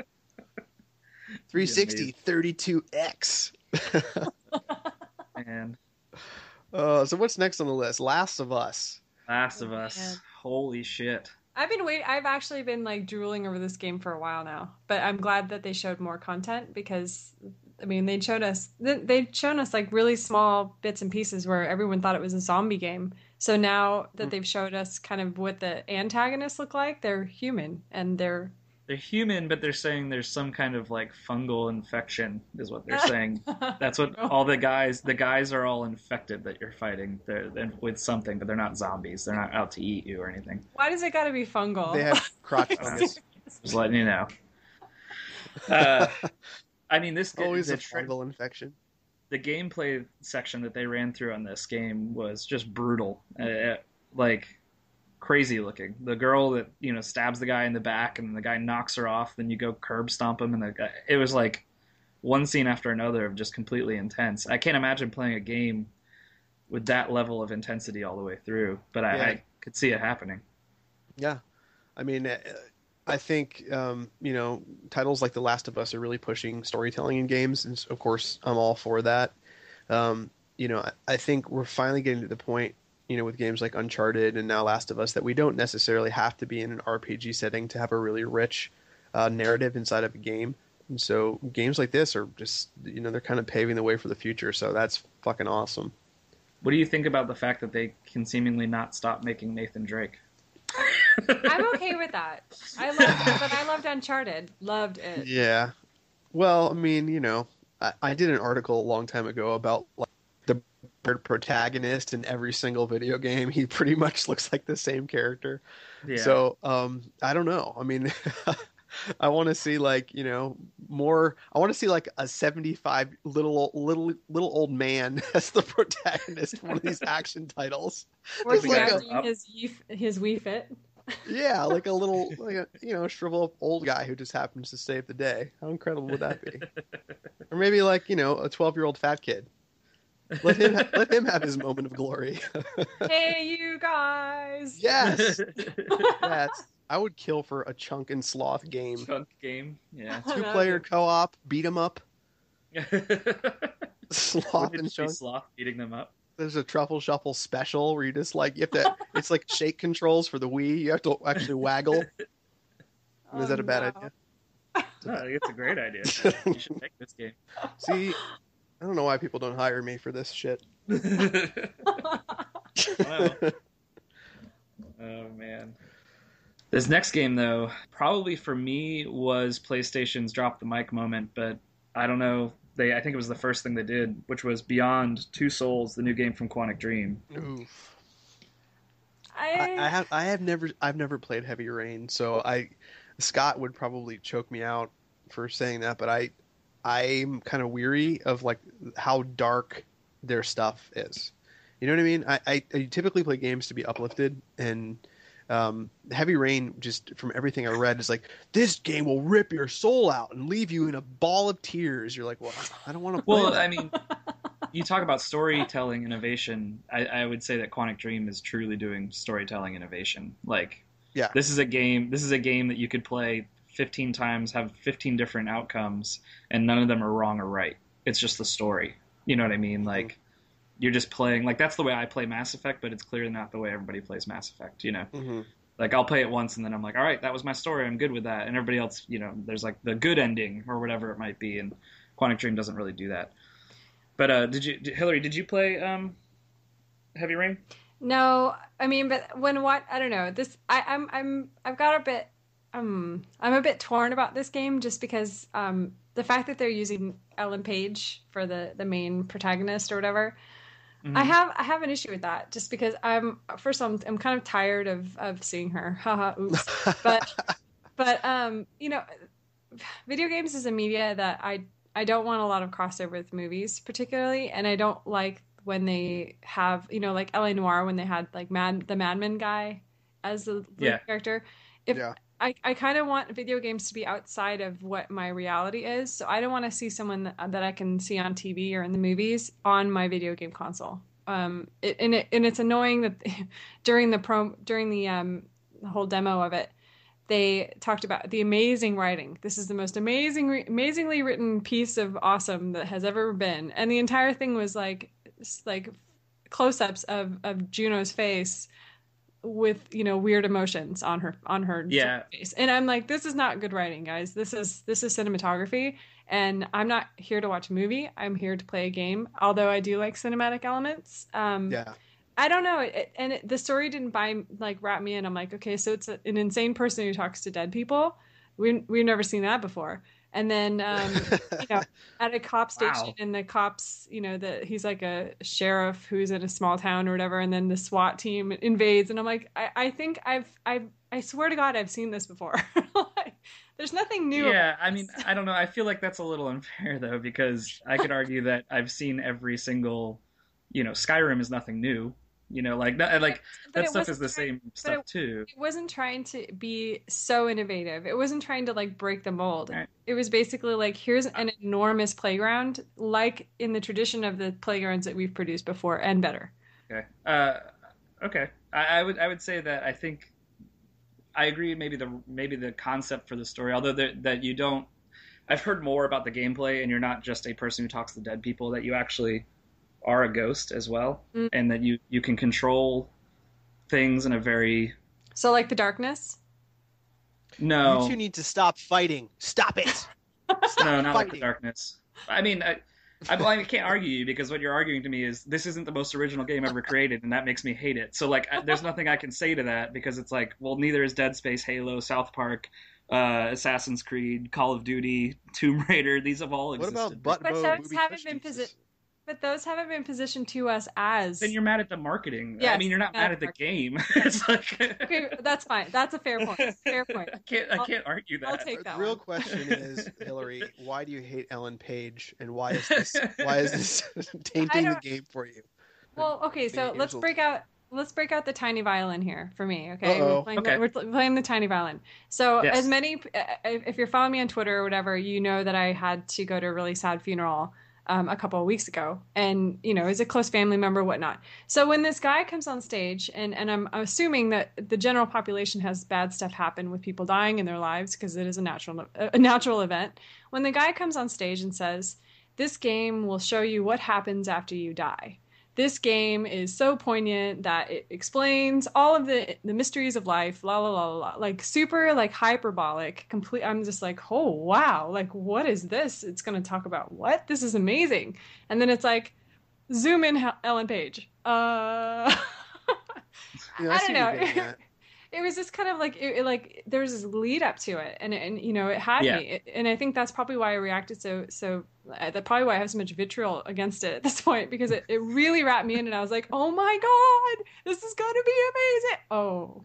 three sixty, thirty-two X. And Uh, so what's next on the list? Last of Us. Last of Oh, Us. man. Holy shit! I've been wait. I've actually been like drooling over this game for a while now, but I'm glad that they showed more content because, I mean, they showed us they- they'd shown us like really small bits and pieces where everyone thought it was a zombie game. So now that they've showed us kind of what the antagonists look like, they're human and they're They're human, but they're saying there's some kind of like fungal infection, is what they're saying. That's what all the guys. The guys are all infected that you're fighting. They're, they're with something, but they're not zombies. They're not out to eat you or anything. Why does it got to be fungal? They have crotch fungus. Just letting you know. Uh, I mean, this Always the, a tra- fungal infection. the gameplay section that they ran through on this game was just brutal. Uh, like crazy looking. The girl that you know stabs the guy in the back, and the guy knocks her off. Then you go curb stomp him, and the guy, it was like one scene after another of just completely intense. I can't imagine playing a game with that level of intensity all the way through, but I, Yeah. I could see it happening. Yeah, I mean, uh, I think um, you know, titles like The Last of Us are really pushing storytelling in games, and of course, I'm all for that. Um, you know, I, I think we're finally getting to the point, you know, with games like Uncharted and now Last of Us, that we don't necessarily have to be in an R P G setting to have a really rich uh, narrative inside of a game. And so games like this are just, you know, they're kind of paving the way for the future. So that's fucking awesome. What do you think about the fact that they can seemingly not stop making Nathan Drake? I'm okay with that. I loved, but I loved Uncharted. Loved it. Yeah. Well, I mean, you know, I, I did an article a long time ago about like the protagonist in every single video game. He pretty much looks like the same character. Yeah. So, um, I don't know. I mean, I want to see like, you know, more. I want to see like a seventy-five little little little old man as the protagonist in one of these action titles. Working like out a- his Wii- his Wii Fit. Yeah, like a little, like a, you know, shrivel up old guy who just happens to save the day. How incredible would that be? Or maybe like, you know, a twelve-year-old fat kid. Let him let him have his moment of glory. Hey, you guys! Yes, yes. I would kill for a Chunk and Sloth game. Chunk game. Yeah. Two-player co-op, beat 'em up. Sloth Wouldn't it and just be Chunk. Sloth beating them up? There's a Truffle Shuffle special where you just like you have to. It's like shake controls for the Wii. You have to actually waggle. Oh, Is that a bad no. idea? No, I think it's a great idea. You should make this game. See, I don't know why people don't hire me for this shit. Wow. Oh man. This next game though, probably for me was PlayStation's drop the mic moment, but I don't know. They I think it was the first thing they did, which was Beyond Two Souls, the new game from Quantic Dream. Oof. I, I, I have I have never I've never played Heavy Rain, so I Scott would probably choke me out for saying that, but I I'm kind of weary of like how dark their stuff is. You know what I mean? I, I, I typically play games to be uplifted, and um, Heavy Rain, just from everything I read, is like, this game will rip your soul out and leave you in a ball of tears. You're like, well, I don't want to play Well, that. I mean, you talk about storytelling innovation. I, I would say that Quantic Dream is truly doing storytelling innovation. Like, Yeah. this is a game. This is a game that you could play fifteen times, have fifteen different outcomes, and none of them are wrong or right. It's just the story. You know what I mean? Like, you're just playing. Like, that's the way I play Mass Effect, but it's clearly not the way everybody plays Mass Effect. You know, Mm-hmm. like I'll play it once and then I'm like, all right, that was my story. I'm good with that. And everybody else, you know, there's like the good ending or whatever it might be. And Quantic Dream doesn't really do that. But uh, did you, Hillary? Did you play um, Heavy Rain? No, I mean, but when what I don't know. This I, I'm I'm I've got a bit um I'm a bit torn about this game just because um the fact that they're using Ellen Page for the the main protagonist or whatever. Mm-hmm. I have I have an issue with that just because I'm first of all, I'm, I'm kind of tired of of seeing her. Haha, oops. But but um you know, video games is a media that I I don't want a lot of crossover with movies particularly, and I don't like when they have, you know, like L A Noire when they had like Mad the Madman guy as the lead Yeah. character. If Yeah. I, I kind of want video games to be outside of what my reality is. So I don't want to see someone that, that I can see on T V or in the movies on my video game console. Um, it, and it, and it's annoying that during the pro during the um the whole demo of it, they talked about the amazing writing. This is the most amazing, amazingly written piece of awesome that has ever been. And the entire thing was like, like close-ups of, of Juno's face with, you know, weird emotions on her, on her Yeah. face. And I'm like, this is not good writing, guys. This is, this is cinematography. And I'm not here to watch a movie. I'm here to play a game. Although I do like cinematic elements. Um, Yeah. I don't know, it, and it, the story didn't buy like wrap me in. I'm like, okay, so it's a, an insane person who talks to dead people. We we've never seen that before. And then, um, you know, at a cop station, Wow. and the cops, you know, that he's like a sheriff who's in a small town or whatever, and then the SWAT team invades, and I'm like, I, I think I've I've I swear to God I've seen this before. Like, there's nothing new. Yeah, about I mean, this. I don't know. I feel like that's a little unfair though, because I could argue that I've seen every single, you know, Skyrim is nothing new. You know, like that, like But that it stuff is wasn't the trying- same but stuff it, too. it wasn't trying to be so innovative. It wasn't trying to like break the mold. Right. It was basically like, here's an enormous playground, like in the tradition of the playgrounds that we've produced before and better. Okay. Uh, okay. I, I would I would say that I think I agree. Maybe the maybe the concept for the story, although there, that you don't. I've heard more about the gameplay, and you're not just a person who talks to dead people. That you actually are a ghost as well, Mm. and that you you can control things in a very So like the darkness. no You two need to stop fighting. Stop it. Stop no not like the fighting. darkness. I mean. I, I, well, I can't argue you because what you're arguing to me is this isn't the most original game ever created, and that makes me hate it. So, like, I, there's nothing I can say to that because it's like, well, neither is Dead Space, Halo, South Park, uh, Assassin's Creed, Call of Duty, Tomb Raider. These have all What existed. about butt But bow those booby haven't tush been Jesus? posi- But those haven't been positioned to us as. Then you're mad at the marketing. I Yes, mean, you're not mad mad at at the marketing. game. It's like Okay, that's fine. That's a fair point. Fair point. I can't. I I'll- can't argue that. I'll take The that real one. question is, Hillary, why do you hate Ellen Page, and why is this why is this tainting the don't- game for you? Well, okay, so Here's let's a- break out. Let's break out the tiny violin here for me. Okay, Uh-oh. we're playing, Okay. The, we're pl- playing the tiny violin. So, Yes. as many, uh, if you're following me on Twitter or whatever, you know that I had to go to a really sad funeral um, a couple of weeks ago, and you know, as a close family member, whatnot. So when this guy comes on stage, and and I'm assuming that the general population has bad stuff happen with people dying in their lives because it is a natural a natural event. When the guy comes on stage and says, "This game will show you what happens after you die." This game is so poignant that it explains all of the the mysteries of life, la la la la, la. Like super like hyperbolic, complete. I'm just like, oh wow, like what is this? It's going to talk about what? This is amazing. And then it's like, zoom in Hel- Ellen Page. Uh, Yeah, I see don't what you're getting know. at. It was just kind of like it, it- like there was this lead up to it, and and you know it had Yeah. me, It- and I think that's probably why I reacted so so. Uh, that's probably why I have so much vitriol against it at this point because it, it really wrapped me in, and I was like, oh my god, this is gonna be amazing. Oh,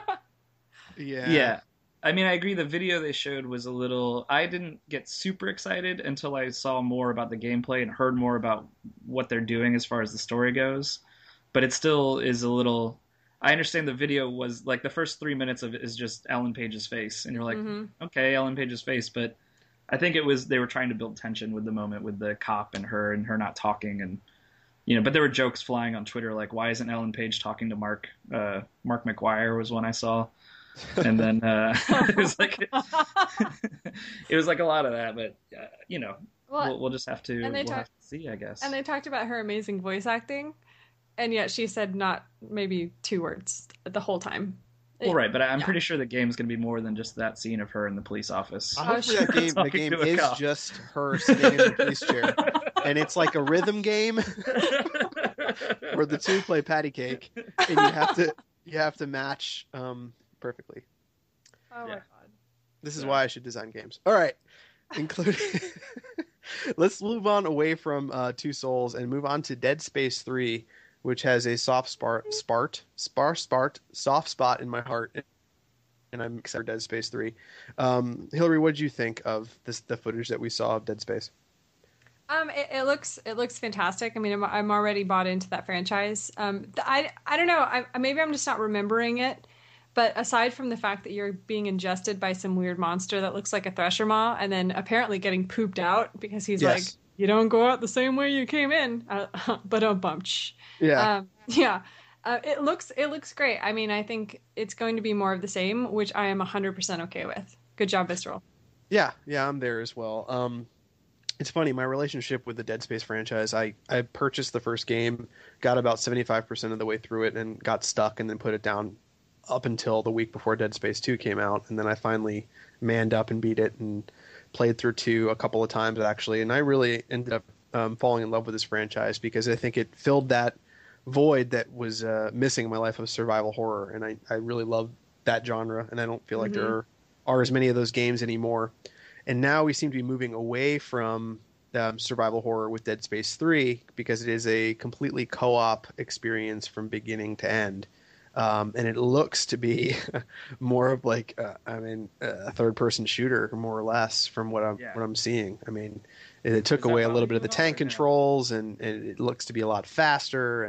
Yeah. Yeah. I mean, I agree. The video they showed was a little. I didn't get super excited until I saw more about the gameplay and heard more about what they're doing as far as the story goes. But it still is a little. I understand the video was like the first three minutes of it is just Ellen Page's face, and you're like, Mhm. okay, Ellen Page's face. But I think it was they were trying to build tension with the moment with the cop and her and her not talking and. You know, but there were jokes flying on Twitter like, "Why isn't Ellen Page talking to Mark?" Uh, Mark McGuire was one I saw, and then uh, it was like it was like a lot of that. But uh, you know, well, we'll, we'll just have to and they we'll talk- have to see, I guess. and they talked about her amazing voice acting, and yet she said not maybe two words the whole time. well, right, but I'm yeah. pretty sure the game's going to be more than just that scene of her in the police office. Uh, Hopefully sure. that game, the Talking game to a is cop. just her sitting in the police chair, and it's like a rhythm game where the two play patty cake, and you have to you have to match um, perfectly. Oh my Yeah. god. This is Yeah. why I should design games. All right, including. Let's move on away from uh, Two Souls and move on to Dead Space three, which has a soft spart, spart, spar, spart, soft spot in my heart, and I'm excited for Dead Space three. Um, Hillary, what did you think of this, the footage that we saw of Dead Space? Um, it, it looks it looks fantastic. I mean, I'm, I'm already bought into that franchise. Um, th- I I don't know. I, maybe I'm just not remembering it. But aside from the fact that you're being ingested by some weird monster that looks like a Thresher Maw, and then apparently getting pooped out because he's Yes. like, "You don't go out the same way you came in," uh, but a bumch. Yeah, Um, yeah. Uh, it looks it looks great. I mean, I think it's going to be more of the same, which I am one hundred percent okay with. Good job, Visceral. yeah, yeah. I'm there as well. Um, it's funny, my relationship with the Dead Space franchise. I I purchased the first game, got about seventy-five percent of the way through it, and got stuck, and then put it down up until the week before Dead Space two came out, and then I finally manned up and beat it and played through two a couple of times actually, and I really ended up um, falling in love with this franchise because I think it filled that void that was uh, missing in my life of survival horror, and I, I really love that genre, and I don't feel like Mhm. there are, are as many of those games anymore. And now we seem to be moving away from um, survival horror with Dead Space three because it is a completely co-op experience from beginning to end. Um, and it looks to be more of like, uh, I mean, a third-person shooter, more or less, from what I'm Yeah. what I'm seeing. I mean, it, it took Does that away a bother little bit you of the at all, tank or no? controls, and, and it looks to be a lot faster. And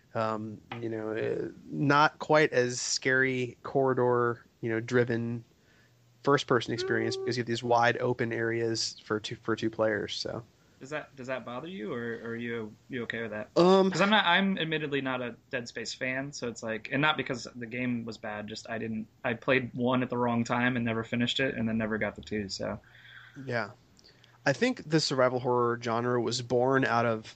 Um, you know, uh, not quite as scary corridor, you know, driven first person experience because you have these wide open areas for two for two players. So Does that does that bother you, or, or are you you okay with that? um, Because I'm not I'm admittedly not a Dead Space fan, so it's like, and not because the game was bad, just I didn't I played one at the wrong time and never finished it, and then never got the two. So yeah, I think the survival horror genre was born out of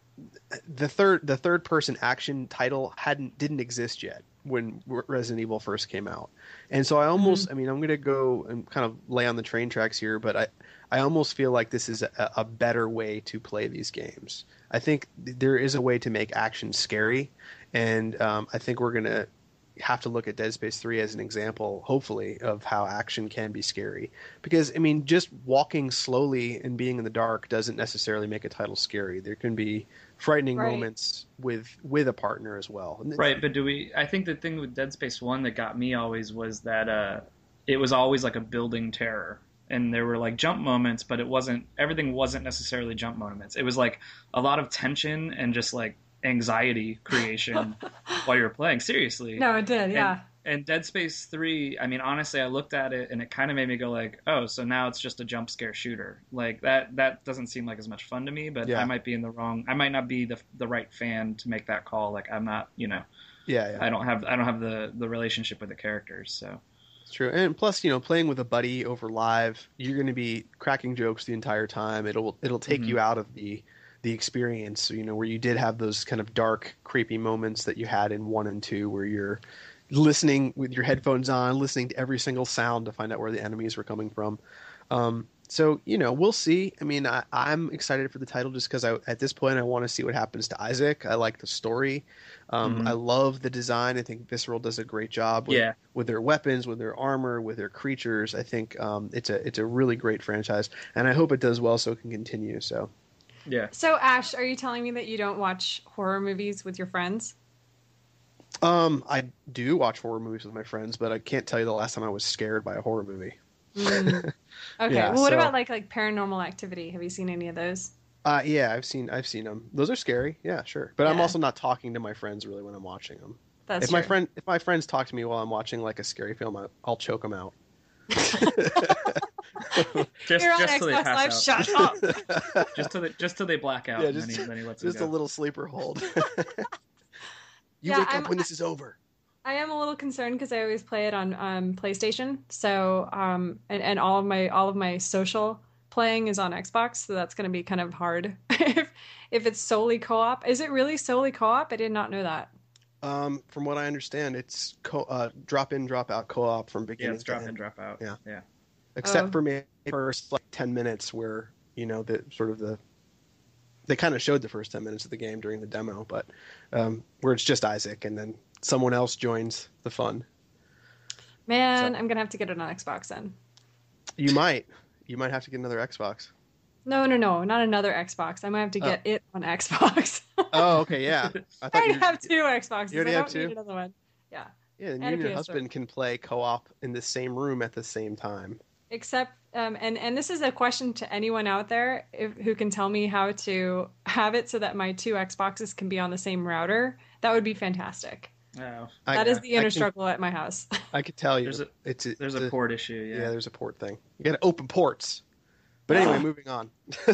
the third the third person action title hadn't didn't exist yet when Resident Evil first came out. And so I almost, mm-hmm. I mean, I'm going to go and kind of lay on the train tracks here, but I, I almost feel like this is a, a better way to play these games. I think there is a way to make action scary, and um, I think we're going to have to look at Dead Space three as an example, hopefully, of how action can be scary. Because, I mean, just walking slowly and being in the dark doesn't necessarily make a title scary. There can be frightening right. moments with with a partner as well. Right, but do we... I think the thing with Dead Space one that got me always was that uh, it was always like a building terror. And there were like jump moments, but it wasn't... Everything wasn't necessarily jump moments. It was like a lot of tension and just like anxiety creation while you were playing. Seriously. No, it did, yeah. And, and Dead Space three, I mean, honestly, I looked at it and it kind of made me go like, oh, so now it's just a jump scare shooter. Like that that doesn't seem like as much fun to me, but yeah. I might be in the wrong, I might not be the the right fan to make that call. Like I'm not, you know, yeah, yeah. I don't have I don't have the, the relationship with the characters, so. It's true. And plus, you know, playing with a buddy over live, you're going to be cracking jokes the entire time. It'll it'll take mm-hmm. you out of the the experience, you know, where you did have those kind of dark, creepy moments that you had in one and two, where you're listening with your headphones on, listening to every single sound to find out where the enemies were coming from. Um, so, you know, we'll see. I mean, I, I'm excited for the title just because I, at this point, I want to see what happens to Isaac. I like the story. Um, mm-hmm. I love the design. I think Visceral does a great job with, yeah. with their weapons, with their armor, with their creatures. I think um, it's a it's a really great franchise, and I hope it does well so it can continue. So. Yeah. So, Ash, are you telling me that you don't watch horror movies with your friends? Um, I do watch horror movies with my friends, but I can't tell you the last time I was scared by a horror movie. Mm. Okay. Yeah, well, what so, about like like Paranormal Activity? Have you seen any of those? Uh, yeah, I've seen I've seen them. Those are scary. Yeah, sure. But yeah. I'm also not talking to my friends really when I'm watching them. That's if true. my friend if my friends talk to me while I'm watching like a scary film, I, I'll choke them out. just You're just on till they Xbox pass Live, out. Shut up. just till they just till they black out. Yeah, and just, then he, then he lets just them a go. little sleeper hold. you Yeah, wake I'm, up when this is over. I am a little concerned because I always play it on um, PlayStation. So um, and, and all of my all of my social playing is on Xbox. So that's going to be kind of hard if if it's solely co-op. Is it really solely co-op? I did not know that. Um, from what I understand, it's co- uh, drop in, drop out co-op from beginning Yeah, it's to drop end. in, drop out. Yeah, yeah. Except Oh. for maybe the first like ten minutes where you know the sort of the they kind of showed the first ten minutes of the game during the demo, but um, where it's just Isaac and then someone else joins the fun. Man, So- I'm going to have to get it on Xbox then. You might, you might have to get another Xbox. No, no, no, not another Xbox. I might have to get it on Xbox. Oh, okay, yeah. I I thought already you, have two Xboxes. you already I have don't two? need another one. Yeah. yeah, and and you a and your P S four. husband can play co-op in the same room at the same time. Except, um, and and this is a question to anyone out there if, who can tell me how to have it so that my two Xboxes can be on the same router. That would be fantastic. Oh, I, That is the I inner can- struggle at my house. I could tell you. There's a- it's a, there's it's a port issue. Yeah. Yeah. there's a port thing. You got to open ports. But anyway, moving on.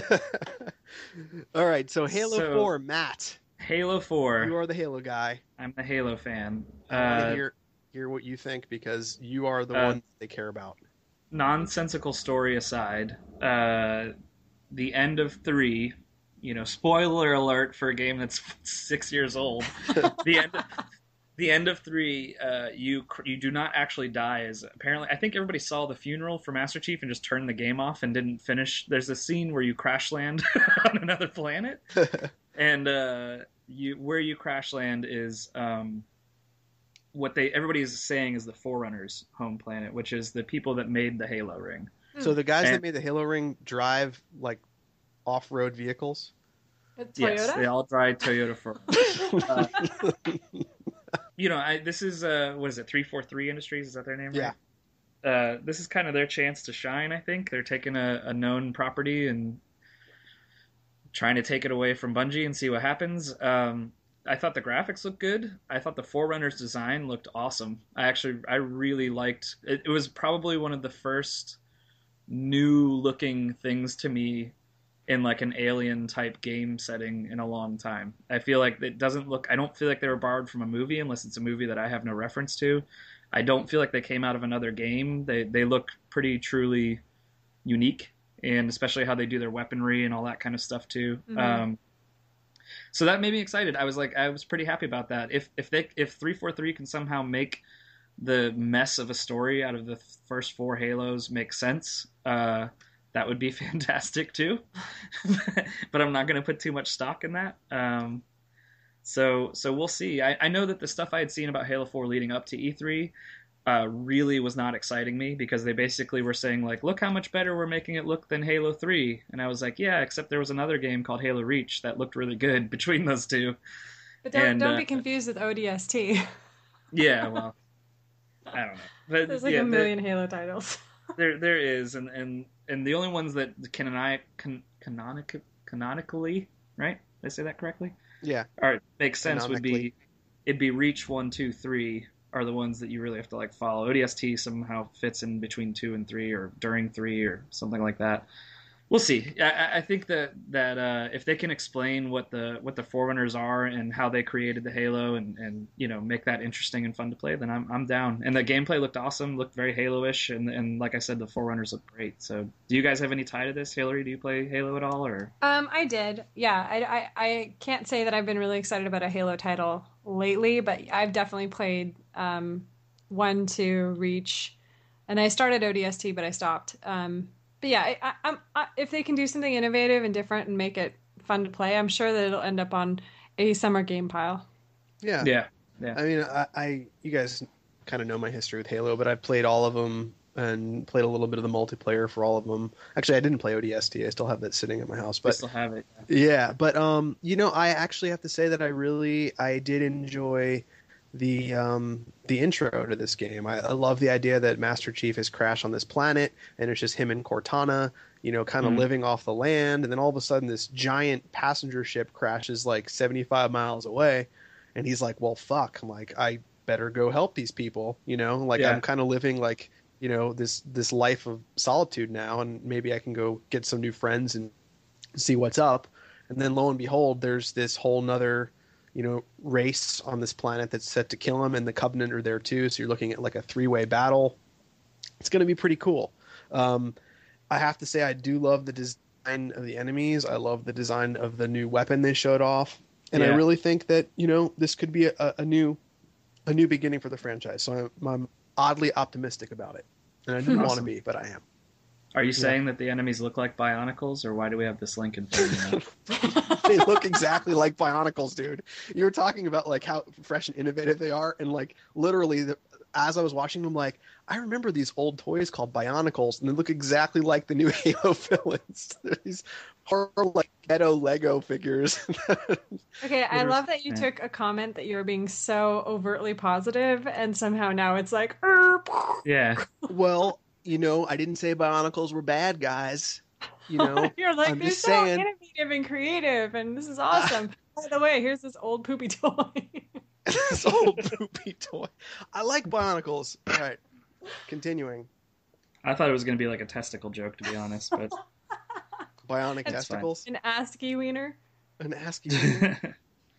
All right, so Halo So- four, Matt. Halo four. You are the Halo guy. I'm a Halo fan. I want to Uh, hear hear what you think because you are the uh, one they care about. nonsensical story aside, uh, the end of three, you know, spoiler alert for a game that's six years old. the end, of, the end of three, uh, you cr- you do not actually die. As apparently, I think everybody saw the funeral for Master Chief and just turned the game off and didn't finish. There's a scene where you crash land on another planet, and uh, you where you crash land is. Um, what they everybody is saying is the Forerunners' home planet, which is the people that made the Halo ring. So the guys that And- made the Halo ring drive like off-road vehicles. Toyota? Yes, they all drive Toyota Forerunners. uh, you know, I, this is uh, what is it? Three Four Three Industries, is that their name? Yeah. Right? Uh, this is kind of their chance to shine. I think they're taking a, a known property and trying to take it away from Bungie and see what happens. Um, I thought the graphics looked good. I thought the Forerunner's design looked awesome. I actually I really liked it. It was probably one of the first new looking things to me in like an alien type game setting in a long time. I feel like it doesn't look I don't feel like they were borrowed from a movie unless it's a movie that I have no reference to. I don't feel like they came out of another game. They they look pretty truly unique, and especially how they do their weaponry and all that kind of stuff too. Mm-hmm. Um So that made me excited. I was like, I was pretty happy about that. If if they if three forty-three can somehow make the mess of a story out of the first four Halos make sense, uh, that would be fantastic too. But I'm not going to put too much stock in that. Um, so so we'll see. I, I know that the stuff I had seen about Halo four leading up to E three uh, really was not exciting me, because they basically were saying like, look how much better we're making it look than Halo three. And I was like, yeah, except there was another game called Halo Reach that looked really good between those two. But don't, and, don't uh, be confused with O D S T. Yeah, well, I don't know. But, There's like yeah, a million there, Halo titles. there there is, and, and, and the only ones that canonic, can, canonic, canonically, right? Did I say that correctly? Yeah. All right, makes sense would be, it'd be Reach one, two, three are the ones that you really have to like follow. O D S T somehow fits in between two and three, or during three, or something like that. We'll see. I, I think that that uh, if they can explain what the what the Forerunners are and how they created the Halo, and, and you know make that interesting and fun to play, then I'm I'm down. And the gameplay looked awesome, looked very Halo-ish, and and like I said, the Forerunners look great. So, do you guys have any tie to this, Hillary? Do you play Halo at all, or? Um, I did. Yeah, I, I I can't say that I've been really excited about a Halo title lately, but I've definitely played um, one, two, Reach, and I started O D S T, but I stopped. Um, But yeah, I, I, I'm, I, if they can do something innovative and different and make it fun to play, I'm sure that it'll end up on a summer game pile. Yeah, yeah, yeah. I mean, I, I you guys kind of know my history with Halo, but I've played all of them and played a little bit of the multiplayer for all of them. Actually, I didn't play O D S T. I still have that sitting at my house. But I still have it. Yeah. yeah, but um, you know, I actually have to say that I really, I did enjoy the um the intro to this game. I, I love the idea that Master Chief has crashed on this planet and it's just him and Cortana, you know, kind of mm-hmm. living off the land, and then all of a sudden this giant passenger ship crashes like seventy-five miles away, and he's like, well, fuck, I'm like, I better go help these people, you know, like yeah. I'm kind of living like, you know, this this life of solitude now, and maybe I can go get some new friends and see what's up. And then lo and behold, there's this whole nother, you know, race on this planet that's set to kill him, and the Covenant are there too. So you're looking at like a three-way battle. It's going to be pretty cool. Um, I have to say, I do love the design of the enemies. I love the design of the new weapon they showed off, and yeah. I really think that, you know, this could be a, a new, a new beginning for the franchise. So I'm, I'm oddly optimistic about it, and I didn't awesome. want to be, but I am. Are you saying yeah. that the enemies look like Bionicles, or why do we have this link in front of They look exactly like Bionicles, dude. You were talking about like how fresh and innovative they are, and like literally, the, as I was watching them, like I remember these old toys called Bionicles, and they look exactly like the new Halo villains. They're these horrible like ghetto Lego figures. Okay, I love that you yeah. took a comment that you were being so overtly positive, and somehow now it's like, yeah. Well, you know, I didn't say Bionicles were bad guys. You know, you're like, I'm they're just so saying... innovative and creative, and this is awesome. By the way, here's this old poopy toy. This old poopy toy. I like Bionicles. All right, continuing. I thought it was going to be like a testicle joke, to be honest, but bionic That's testicles. Fine. An ASCII wiener. An ASCII wiener.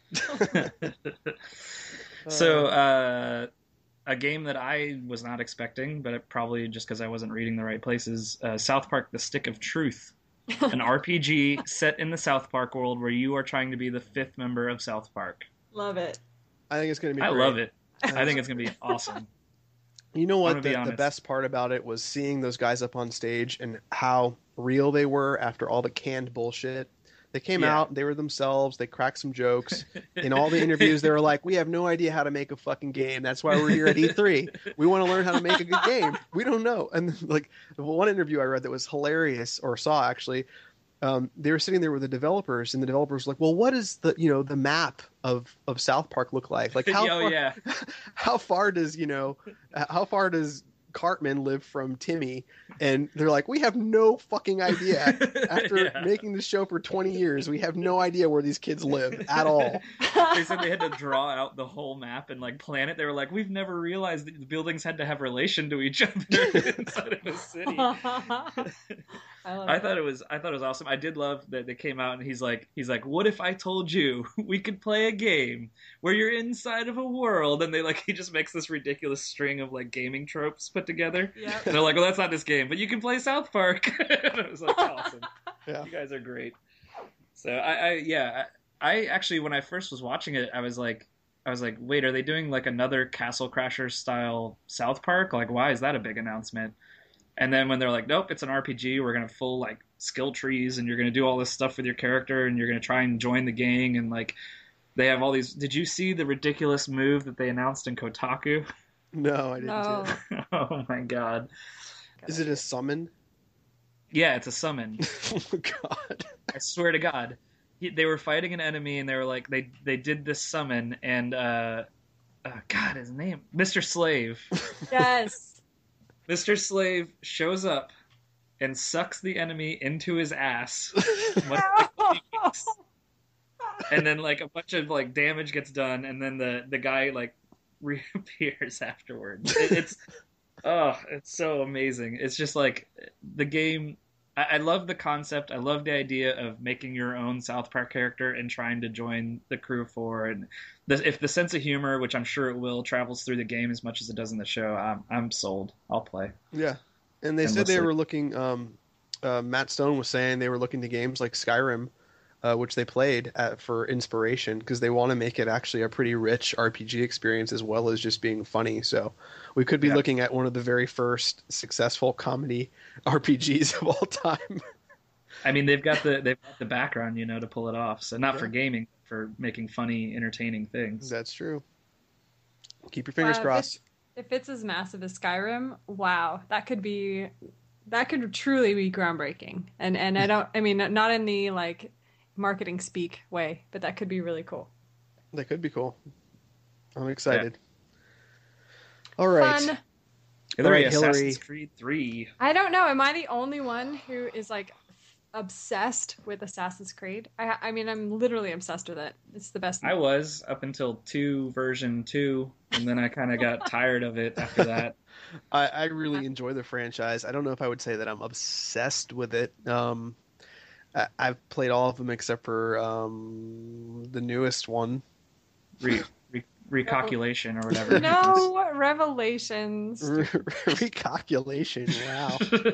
So, uh, a game that I was not expecting, but it probably just because I wasn't reading the right places, uh, South Park: The Stick of Truth, an R P G set in the South Park world where you are trying to be the fifth member of South Park. Love it. I think it's going to be I great. love it. I think it's going to be awesome. You know what? The, the best part about it was seeing those guys up on stage and how real they were after all the canned bullshit. They came yeah. out, they were themselves, they cracked some jokes. In all the interviews, they were like, we have no idea how to make a fucking game. That's why we're here at E three. We want to learn how to make a good game. We don't know. And like the one interview I read that was hilarious, or saw actually, um, they were sitting there with the developers, and the developers were like, well, what does the, you know, the map of, of South Park look like? Like how, oh, far, yeah. how far does, you know, how far does Cartman live from Timmy, and they're like, we have no fucking idea. After Yeah. making the show for twenty years, we have no idea where these kids live at all. They said they had to draw out the whole map and like plan it. They were like, we've never realized that the buildings had to have relation to each other inside of a city. I, love I that. thought it was I thought it was awesome. I did love that they came out and he's like he's like, what if I told you we could play a game where you're inside of a world, and they like he just makes this ridiculous string of like gaming tropes put together. Yep. And they're like, well, that's not this game, but you can play South Park. And it was like awesome. Yeah. You guys are great. So I, I yeah, I, I actually when I first was watching it, I was like I was like, wait, are they doing like another Castle Crashers style South Park? Like, why is that a big announcement? And then when they're like, nope, it's an R P G, we're going to full like skill trees and you're going to do all this stuff with your character and you're going to try and join the gang. And like, they have all these, did you see the ridiculous move that they announced in Kotaku? No, I didn't No. see it. Oh my God. Is it a summon? Yeah, it's a summon. Oh, God. I swear to God. He, they were fighting an enemy and they were like, they, they did this summon and, uh, uh, God, his name, Mister Slave. Yes. Mister Slave shows up and sucks the enemy into his ass. Much like the Phoenix. And then like a bunch of like damage gets done, and then the the guy like reappears afterwards. It, it's oh, it's so amazing. It's just like the game. I, I love the concept. I love the idea of making your own South Park character and trying to join the crew of four. And the, if the sense of humor, which I'm sure it will, travels through the game as much as it does in the show, I'm I'm sold. I'll play. Yeah. And they said Endlessly. they were looking, um, uh, Matt Stone was saying they were looking to games like Skyrim, uh, which they played at, for inspiration, because they want to make it actually a pretty rich R P G experience as well as just being funny. So we could be Yeah. looking at one of the very first successful comedy R P Gs of all time. I mean, they've got the they've got the background, you know, to pull it off. So not Yeah. for gaming, for making funny, entertaining things. That's true. Keep your fingers Wow, crossed. If it's as massive as Skyrim, wow, that could be, that could truly be groundbreaking. And and I don't, I mean, not in the like marketing speak way, but that could be really cool. That could be cool. I'm excited. All right. Fun. Hillary, All right, Hillary. Assassin's Creed three. I don't know. Am I the only one who is like obsessed with Assassin's Creed? I, I mean, I'm literally obsessed with it. It's the best. I was up until two version two, and then I kind of got tired of it after that. I, I really enjoy the franchise. I don't know if I would say that I'm obsessed with it. Um, I, I've played all of them except for um, the newest one. Re, re, recalculation or whatever. No Revelations. Re- Recalculation. Wow.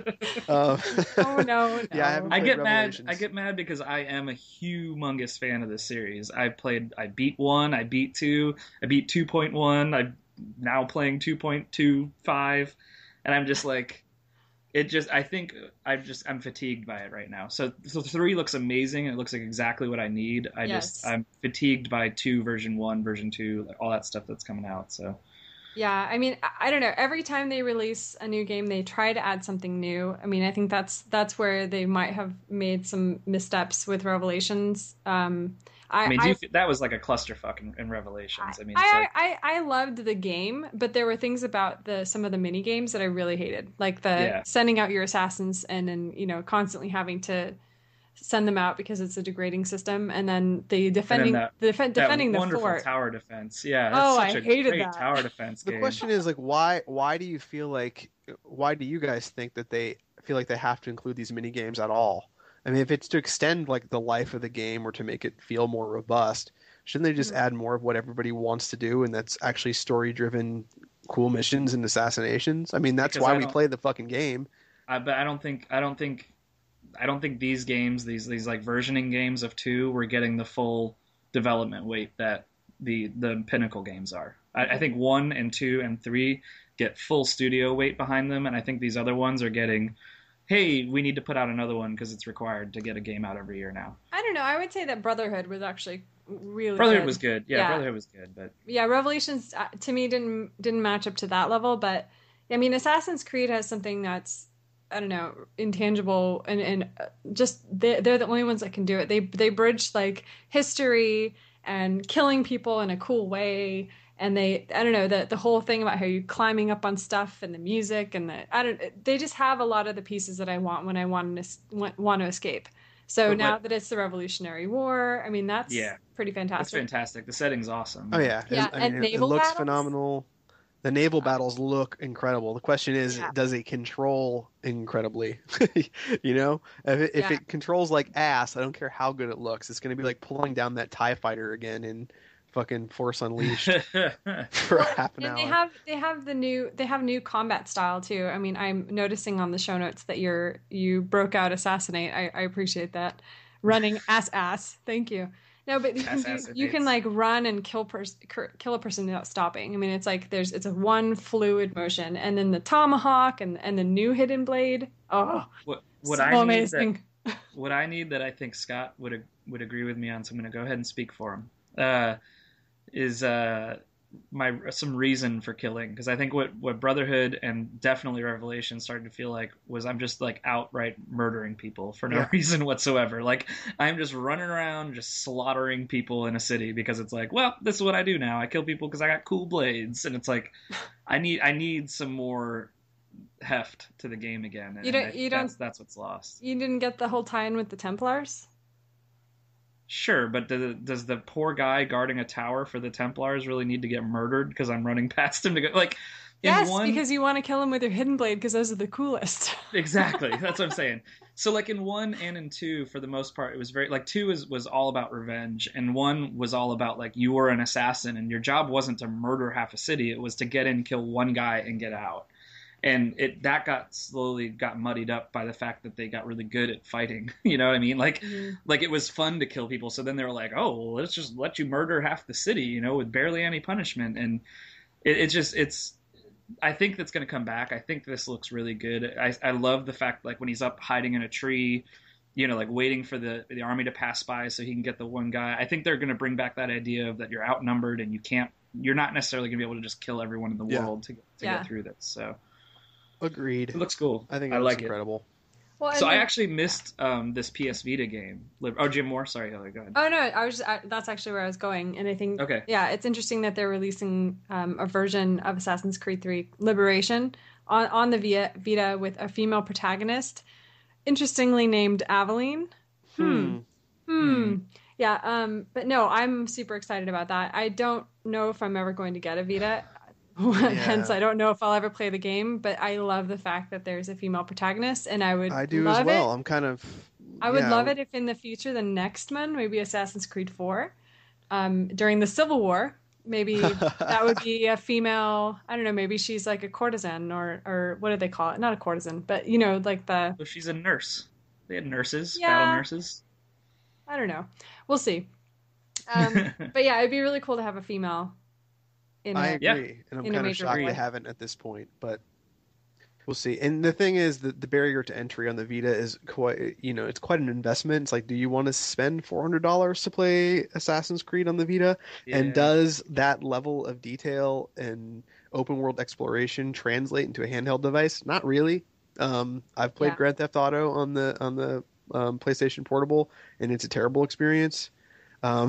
Uh, Oh no, no. Yeah, I haven't I played get mad. Revelations. I get mad because I am a humongous fan of this series. I played. I beat one. I beat two. I beat two point one. I'm now playing two point two five, and I'm just like, it just. I think I'm just. I'm fatigued by it right now. So, so three looks amazing. It looks like exactly what I need. I Yes. just. I'm fatigued by two, version one, version two, like all that stuff that's coming out. So. Yeah, I mean, I- I don't know. Every time they release a new game, they try to add something new. I mean, I think that's that's where they might have made some missteps with Revelations. Um, I, I mean, do I, you, f- that was like a clusterfuck in, in Revelations. I mean, it's I, like, I, I loved the game, but there were things about the some of the mini games that I really hated, like the Yeah. sending out your assassins and then you know constantly having to send them out because it's a degrading system, and then the defending that- the def- defending that the wonderful fort. tower defense. Yeah, that's Oh, such I a hated great that. tower defense The game. question is like, why? Why do you feel like? Why do you guys think that they feel like they have to include these mini games at all? I mean, if it's to extend like the life of the game or to make it feel more robust, shouldn't they just Mhm. add more of what everybody wants to do, and that's actually story-driven, cool missions and assassinations? I mean, that's Because why I we don't- play the fucking game. I, but I don't think I don't think I don't think these games, these these like versioning games of two, were getting the full development weight that the the Pinnacle games are. I, I think one and two and three get full studio weight behind them, and I think these other ones are getting, hey, we need to put out another one because it's required to get a game out every year now. I don't know. I would say that Brotherhood was actually really Brotherhood good. was good, yeah, Yeah. Brotherhood was good, but Yeah, Revelations uh, to me didn't didn't match up to that level, but I mean, Assassin's Creed has something that's I don't know intangible, and and uh, just they they're the only ones that can do it. They they bridge like history and killing people in a cool way. And they, I don't know, the the whole thing about how you're climbing up on stuff and the music and the, I don't, they just have a lot of the pieces that I want when I want to want, want to escape. So But now what- that it's the Revolutionary War, I mean, that's Yeah. pretty That's fantastic. fantastic. The setting's awesome. Oh yeah, Yeah, It- I and mean, it, it naval looks battles? phenomenal. The naval battles look incredible. The question is, Yeah. does it control incredibly? You know, if it, if Yeah. it controls like ass, I don't care how good it looks. It's going to be like pulling down that Tie Fighter again in fucking Force Unleashed for half an And hour. they have they have the new they have new combat style too. I mean, I'm noticing on the show notes that you're you broke out assassinate. I, I appreciate that. Running ass ass. Thank you. No, but you can, do, you can Assassinates. like run and kill pers- cur- kill a person without stopping. I mean, it's like there's it's a one fluid motion, and then the tomahawk and and the new hidden blade. Oh, what what so I need amazing. that what I need that I think Scott would ag- would agree with me on, so I'm going to go ahead and speak for him. Uh, is uh my some reason for killing, because I think what what Brotherhood and definitely Revelation started to feel like was I'm just like outright murdering people for no Yeah. reason whatsoever. Like I'm just running around just slaughtering people in a city because it's like, well, this is what I do now. I kill people because I got cool blades, and it's like I need I need some more heft to the game again. And You don't- I- you don't- that's, that's what's lost. You didn't get the whole tie-in with the Templars? Sure, but do, does the poor guy guarding a tower for the Templars really need to get murdered because I'm running past him to go? Like, in Yes, one, because you want to kill him with your hidden blade because those are the coolest. exactly. That's what I'm saying. So, like in one and in two, for the most part, it was very like two is was all about revenge, and one was all about like you were an assassin and your job wasn't to murder half a city; it was to get in, kill one guy, and get out. And it that got slowly got muddied up by the fact that they got really good at fighting. You know what I mean? Like. Mhm. Like it was fun to kill people, so then they were like, "Oh, well, let's just let you murder half the city, you know, with barely any punishment." And it, it just, it's. I think that's going to come back. I think this looks really good. I, I love the fact, like when he's up hiding in a tree, you know, like waiting for the the army to pass by so he can get the one guy. I think they're going to bring back that idea of that you're outnumbered and you can't, you're not necessarily going to be able to just kill everyone in the Yeah. world to to Yeah. get through this. So Agreed. it looks cool. I think I it like looks it. incredible. Well, So and I then- actually missed um, this P S Vita game. Lib- Oh, Jim Moore. Sorry, Hillary. Go ahead. Oh no, I was just I, that's actually where I was going, and I think Okay. yeah, it's interesting that they're releasing um, a version of Assassin's Creed three Liberation on on the Vita, Vita with a female protagonist, interestingly named Aveline. Hmm. Hmm. Yeah. Um. But no, I'm super excited about that. I don't know if I'm ever going to get a Vita. Hence, I don't know if I'll ever play the game. But I love the fact that there's a female protagonist, and I would I do love as well. it. I'm kind of. I would yeah, love it if in the future the next one, maybe Assassin's Creed four, um, during the Civil War, maybe that would be a female. I don't know. Maybe she's like a courtesan, or or what do they call it? Not a courtesan, but you know, like the So she's a nurse. They had nurses, Yeah. battle nurses. I don't know. We'll see. Um, but yeah, it'd be really cool to have a female. In I a, agree, Yeah. and I'm In a kind of major shocked way. they haven't at this point, but we'll see. And the thing is that the barrier to entry on the Vita is quite, you know, it's quite an investment. It's like, do you want to spend four hundred dollars to play Assassin's Creed on the Vita? Yeah. And does that level of detail and open world exploration translate into a handheld device? Not really. Um, I've played Yeah. Grand Theft Auto on the on the um, PlayStation Portable, and it's a terrible experience. Um,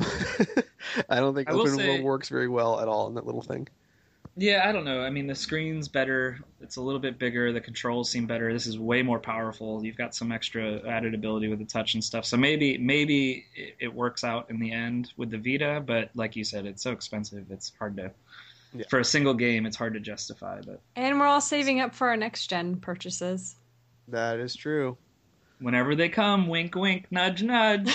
I don't think I will open say- world works very well at all in that little thing. Yeah, I don't know. I mean, the screen's better. It's a little bit bigger. The controls seem better. This is way more powerful. You've got some extra added ability with the touch and stuff. So maybe maybe it, it works out in the end with the Vita. But like you said, it's so expensive. It's hard to Yeah. for a single game. It's hard to justify. But and we're all saving up for our next gen purchases. That is true. whenever they come, wink, wink, nudge, nudge.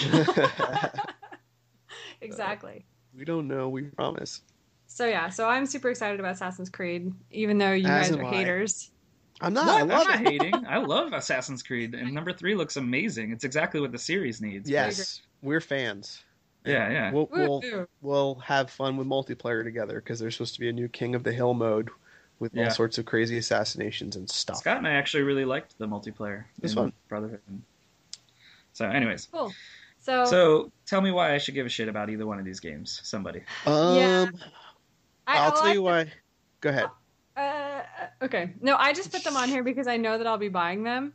Exactly. We don't know. We promise. So yeah, so I'm super excited about Assassin's Creed, even though you As guys am are I. haters. I'm not. What? I I'm love not it. hating. I love Assassin's Creed, and number three looks amazing. It's exactly what the series needs. Yes, we're fans. Yeah, yeah. We'll we'll, Woo-hoo. we'll have fun with multiplayer together because there's supposed to be a new King of the Hill mode with Yeah. all sorts of crazy assassinations and stuff. Scott and I actually really liked the multiplayer. It's in fun. Brotherhood. So, anyways, Cool. So, so tell me why I should give a shit about either one of these games. Somebody. Um, Yeah. I, I'll oh, tell I- you why. Go ahead. Uh, okay. No, I just put them on here because I know that I'll be buying them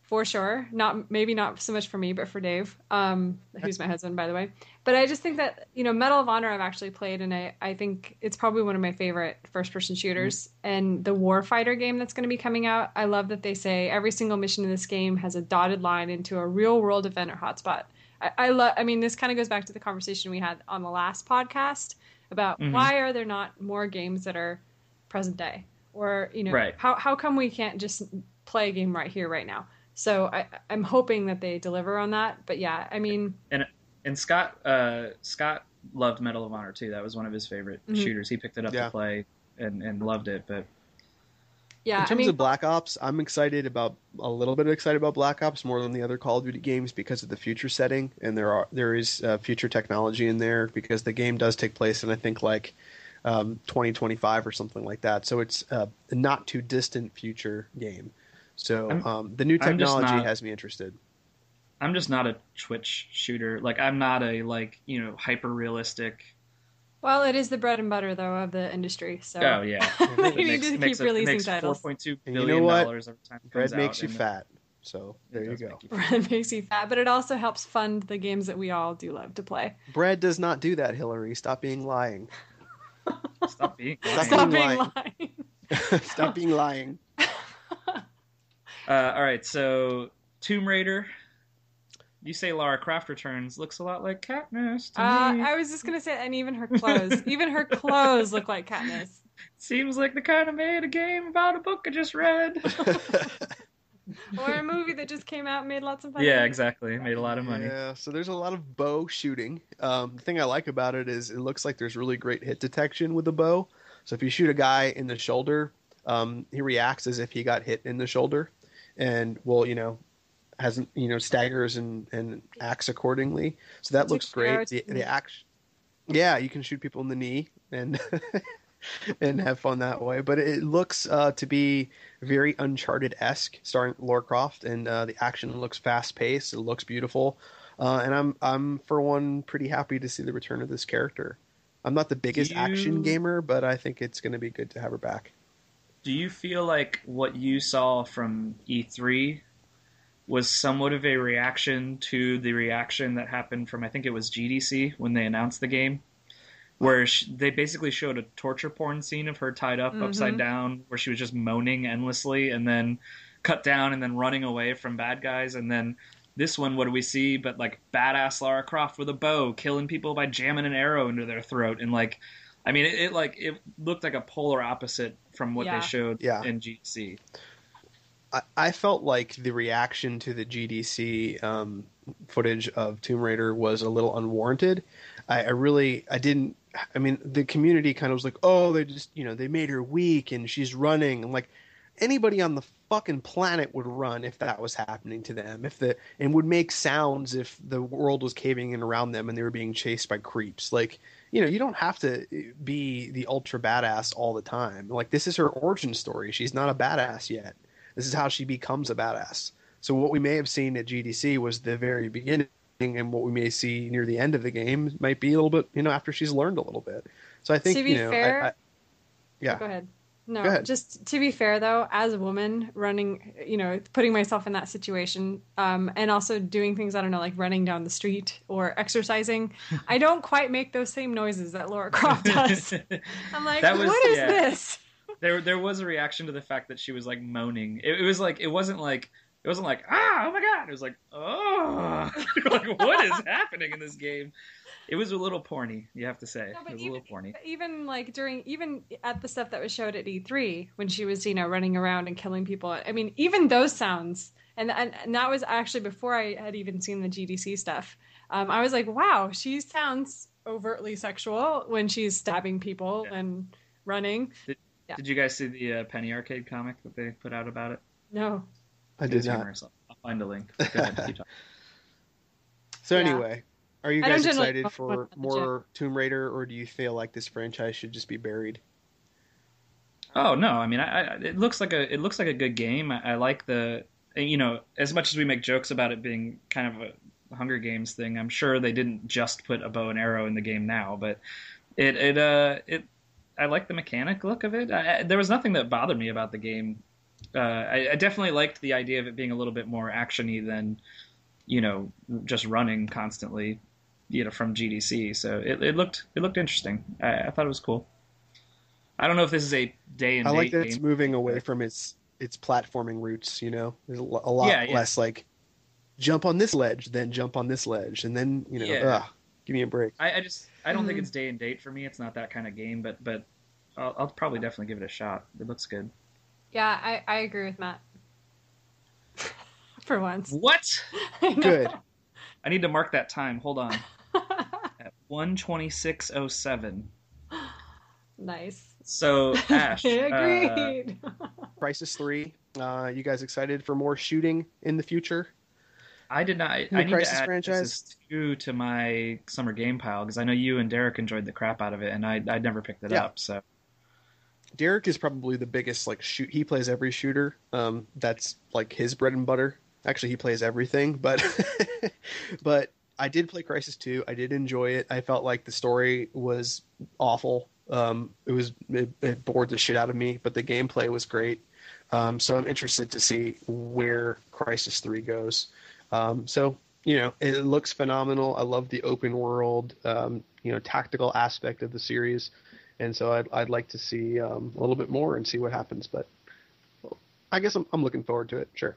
for sure. Not maybe not so much for me, but for Dave, um, who's my husband, by the way. But I just think that, you know, Medal of Honor I've actually played, and I, I think it's probably one of my favorite first-person shooters. Mm-hmm. And the Warfighter game that's going to be coming out, I love that they say every single mission in this game has a dotted line into a real-world event or hotspot. I, I love. I mean, this kind of goes back to the conversation we had on the last podcast about mm-hmm. why are there not more games that are present day, or you know, right. how how come we can't just play a game right here, right now? So I, I'm hoping that they deliver on that. But yeah, I mean, and and Scott uh, Scott loved Medal of Honor too. That was one of his favorite mm-hmm. shooters. He picked it up yeah. to play and, and loved it. But yeah, in terms I mean, of Black Ops, I'm excited about a little bit excited about Black Ops more than the other Call of Duty games because of the future setting, and there are there is uh, future technology in there because the game does take place in I think like um, twenty twenty-five or something like that. So it's uh, a not too distant future game. So um, the new technology not, has me interested. I'm just not a Twitch shooter. Like I'm not a like you know hyper realistic. Well, it is the bread and butter though of the industry. So oh yeah, they need makes, to keep a, releasing makes titles. four point two billion you know dollars every time it bread comes makes out you fat. So there you go. You bread makes you fat, but it also helps fund the games that we all do love to play. Bread does not do that, Hillary. Stop being lying. Stop being. Stop, Stop being being lying. lying. Stop being lying. Uh, all right, so Tomb Raider. You say Lara Croft returns. Looks a lot like Katniss to uh, me. I was just gonna say, and even her clothes, even her clothes look like Katniss. Seems like the kind of made a game about a book I just read. Or a movie that just came out and made lots of money. Yeah, exactly. Made a lot of money. Yeah, so there's a lot of bow shooting. Um, the thing I like about it is it looks like there's really great hit detection with the bow. So if you shoot a guy in the shoulder, um, he reacts as if he got hit in the shoulder. And will you know hasn't you know staggers and, and acts accordingly. So that It's looks great. The, the action, yeah, you can shoot people in the knee and and have fun that way. But it looks uh, to be very Uncharted-esque, starring Lara Croft, and uh, the action looks fast paced. It looks beautiful, uh, and I'm I'm for one pretty happy to see the return of this character. I'm not the biggest you... action gamer, but I think it's going to be good to have her back. Do you feel like what you saw from E three was somewhat of a reaction to the reaction that happened from, I think it was G D C when they announced the game, where she, they basically showed a torture porn scene of her tied up mm-hmm. upside down, where she was just moaning endlessly and then cut down and then running away from bad guys. And then this one, what do we see but like badass Lara Croft with a bow killing people by jamming an arrow into their throat. And like, I mean, it, it like it looked like a polar opposite from what yeah. they showed yeah. in G D C. I, I felt like the reaction to the G D C um, footage of Tomb Raider was a little unwarranted. I, I really, I didn't. I mean, the community kind of was like, "Oh, they just, you know, they made her weak and she's running." And like, anybody on the fucking planet would run if that was happening to them. If the and would make sounds if the world was caving in around them and they were being chased by creeps. Like, you know, you don't have to be the ultra badass all the time. Like, this is her origin story. She's not a badass yet. This is how she becomes a badass. So what we may have seen at G D C was the very beginning, and what we may see near the end of the game might be a little bit, you know, after she's learned a little bit. So I think, to be you know, fair, I, I, yeah. Go ahead. No, Go ahead. Just to be fair, though, as a woman running, you know, putting myself in that situation, um, and also doing things, I don't know, like running down the street or exercising, I don't quite make those same noises that Lara Croft does. I'm like, That was- what is yeah. this? There, there was a reaction to the fact that she was like moaning. It, it was like it wasn't like it wasn't like ah oh my god. It was like oh like what is happening in this game? It was a little porny, you have to say. No, it but was even, a little porny. even like during, even at the stuff that was showed at E three, when she was, you know, running around and killing people. I mean, even those sounds, and and, and that was actually before I had even seen the G D C stuff. Um, I was like, wow, she sounds overtly sexual when she's stabbing people Yeah. and running. Did, Yeah. did you guys see the uh, Penny Arcade comic that they put out about it? No. I It did was not. humorous. I'll find a link. Go ahead, keep talking. So Yeah. anyway, are you I don't guys generally excited talk for about the more Tomb Raider, or do you feel like this franchise should just be buried? Oh no! I mean, I, I, it looks like a it looks like a good game. I, I like the you know as much as we make jokes about it being kind of a Hunger Games thing. I'm sure they didn't just put a bow and arrow in the game now, but it it uh it I like the mechanic look of it. I, there was nothing that bothered me about the game uh, I, I definitely liked the idea of it being a little bit more actiony than, you know, just running constantly, you know, from G D C. So it, it looked it looked interesting. I, I thought it was cool. I don't know if this is a day and I date like that game. it's moving away from its its platforming roots. You know, there's a lo- a lot Yeah, yeah. less like jump on this ledge, then jump on this ledge, and then you know, Yeah. ugh, give me a break. I, I just I don't think Mhm. it's day and date for me. It's not that kind of game, but but I'll, I'll probably definitely give it a shot. It looks good. Yeah, I, I agree with Matt. For once. What? I know. Good. I need to mark that time. Hold on. At one twenty-six oh seven. Nice. So Ash, uh, Agreed. Crisis three. Uh, you guys excited for more shooting in the future? I did not. I, the I need Crysis to add franchise? Crisis two to my summer game pile because I know you and Derek enjoyed the crap out of it, and I I never picked it Yeah. up. So Derek is probably the biggest like shoot. He plays every shooter. Um, that's like his bread and butter. Actually, he plays everything, but but I did play Crisis two. I did enjoy it. I felt like the story was awful. Um, it was it, it bored the shit out of me, but the gameplay was great. Um, so I'm interested to see where Crisis three goes. Um, so you know, it looks phenomenal. I love the open world, um, you know, tactical aspect of the series. And so I'd, I'd like to see um, a little bit more and see what happens. But I guess I'm, I'm looking forward to it. Sure.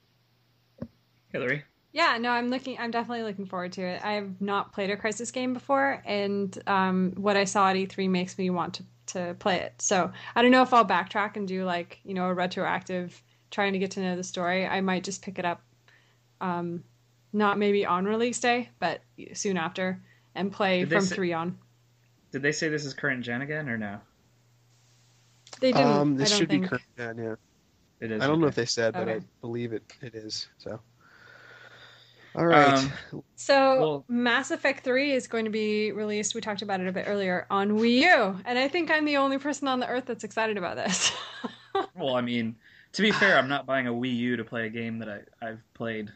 Hillary. Yeah, no, I'm looking. I'm definitely looking forward to it. I have not played a Crisis game before, and um, what I saw at E three makes me want to to play it. So I don't know if I'll backtrack and do like you know a retroactive trying to get to know the story. I might just pick it up, um, not maybe on release day, but soon after, and play Did they from say- three on. Did they say this is current gen again or no? They didn't. Um, this I don't should think. be current. Yeah, yeah. It is. I don't know okay. if they said, but I Okay. believe it, it is. So. All right. Um, So Well- Mass Effect three is going to be released. We talked about it a bit earlier on Wii U, and I think I'm the only person on the earth that's excited about this. Well, I mean, to be fair, I'm not buying a Wii U to play a game that I I've played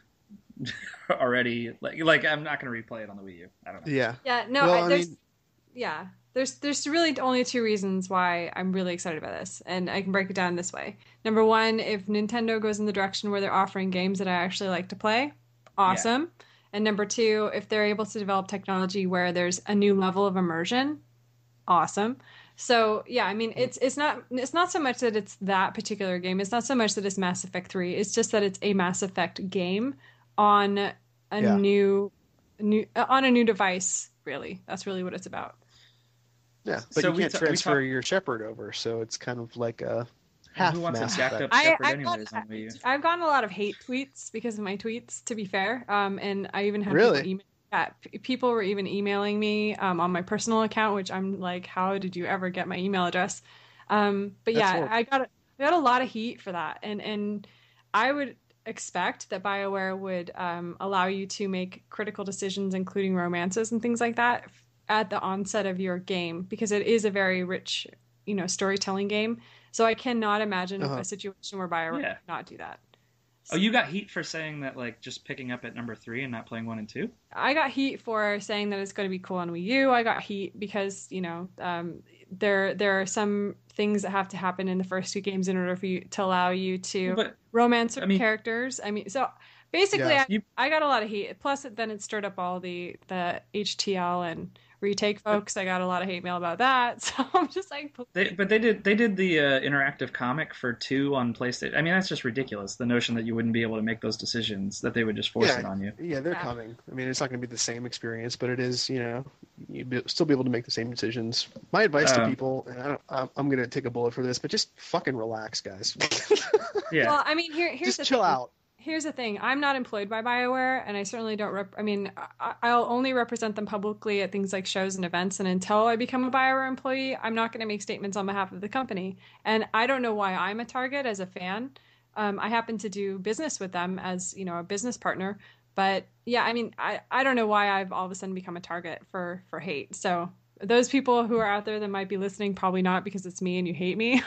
already. Like like I'm not going to replay it on the Wii U. I don't know. yeah. Yeah, no, Well, I, I there's mean- yeah, there's there's really only two reasons why I'm really excited about this, and I can break it down this way. Number one, if Nintendo goes in the direction where they're offering games that I actually like to play, awesome. And number two, if they're able to develop technology where there's a new level of immersion, awesome. So yeah, I mean, it's it's not it's not so much that it's that particular game. It's not so much that it's Mass Effect three. It's just that it's a Mass Effect game on a Yeah. new new uh, on a new device. Really, that's really what it's about. Yeah. But So you we can't ta- we transfer talk- your Shepard over, so it's kind of like a half Who wants a Mass jacked Effect. up I- Shepard I've anyways got- on Wii U? I've gotten a lot of hate tweets because of my tweets. To be fair, um, and I even had Really? people email. Yeah, p- people were even emailing me um, on my personal account, which I'm like, how did you ever get my email address? Um, but That's yeah, horrible. I got I got a lot of heat for that, and and I would expect that BioWare would um, allow you to make critical decisions, including romances and things like that, at the onset of your game, because it is a very rich, you know, storytelling game. So I cannot imagine Uh-huh. a situation where BioWare Yeah. would not do that. Oh, you got heat for saying that, like, just picking up at number three and not playing one and two? I got heat for saying that it's going to be cool on Wii U. I got heat because you know um, there there are some things that have to happen in the first two games in order for you to allow you to But romance I mean- characters. I mean, so basically, Yeah. I, You- I got a lot of heat. Plus, it, then it stirred up all the the H T L and retake folks. I got a lot of hate mail about that. So I'm just like, they but they did they did the uh, interactive comic for two on PlayStation. I mean, that's just ridiculous. The notion that you wouldn't be able to make those decisions, that they would just force Yeah. it on you. Yeah, they're Yeah. coming. I mean, it's not going to be the same experience, but it is, you know, you'd be, still be able to make the same decisions. My advice to Um, people, and I don't, I'm, I'm going to take a bullet for this, but just fucking relax, guys. Yeah. well, I mean, here here's just the chill thing. out. Here's the thing. I'm not employed by BioWare, and I certainly don't rep- I mean, I- I'll only represent them publicly at things like shows and events, and until I become a BioWare employee, I'm not going to make statements on behalf of the company. And I don't know why I'm a target as a fan. Um, I happen to do business with them as, you know, a business partner. But yeah, I mean, I, I don't know why I've all of a sudden become a target for, for hate. So those people who are out there that might be listening, probably not because it's me and you hate me.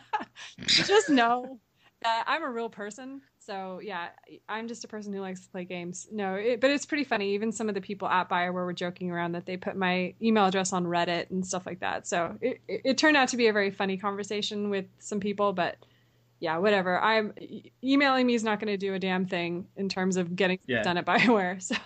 Just know that I'm a real person. So yeah, I'm just a person who likes to play games. No, it, but it's pretty funny. Even some of the people at BioWare were joking around that they put my email address on Reddit and stuff like that. So it, it, it turned out to be a very funny conversation with some people, but yeah, whatever. I'm e- emailing me is not going to do a damn thing in terms of getting Yeah. done at BioWare. So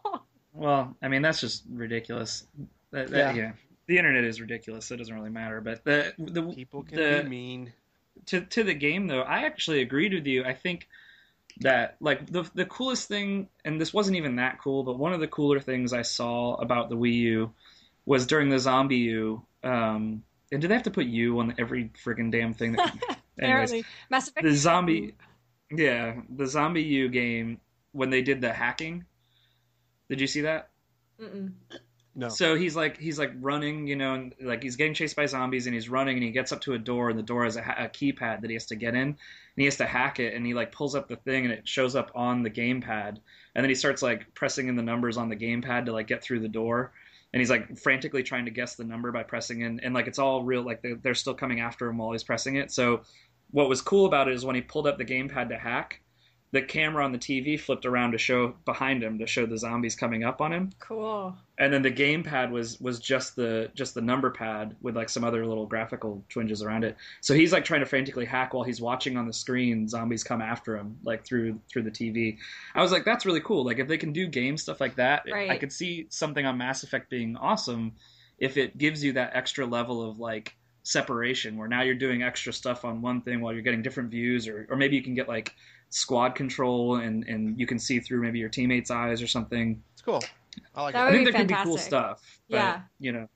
Well, I mean, that's just ridiculous. That, that, Yeah. yeah. The internet is ridiculous. So it doesn't really matter. But the the People can the, be mean. to to the game though, I actually agreed with you. I think that like the the coolest thing, and this wasn't even that cool, but one of the cooler things I saw about the Wii U was during the Zombie U. Um, and do they have to put U on every friggin' damn thing? That, anyways, apparently, Mass Effect. the zombie, yeah, the Zombie U game when they did the hacking. Did you see that? Mm-mm. No. So he's like he's like running, you know, and like he's getting chased by zombies, and he's running, and he gets up to a door, and the door has a, ha- a keypad that he has to get in, and he has to hack it, and he like pulls up the thing, and it shows up on the gamepad, and then he starts like pressing in the numbers on the gamepad to like get through the door, and he's like frantically trying to guess the number by pressing in, and like it's all real, like they're, they're still coming after him while he's pressing it. So what was cool about it is when he pulled up the gamepad to hack, the camera on the T V flipped around to show behind him to show the zombies coming up on him. Cool. And then the gamepad was was just the just the number pad with like some other little graphical twinges around it. So he's like trying to frantically hack while he's watching on the screen zombies come after him like through through the T V. I was like, that's really cool. Like if they can do game stuff like that, Right. I could see something on Mass Effect being awesome if it gives you that extra level of like separation where now you're doing extra stuff on one thing while you're getting different views, or or maybe you can get like squad control and and you can see through maybe your teammates' eyes or something. It's cool. I like That it. I would think be there could be cool fantastic. stuff. But, Yeah. you know,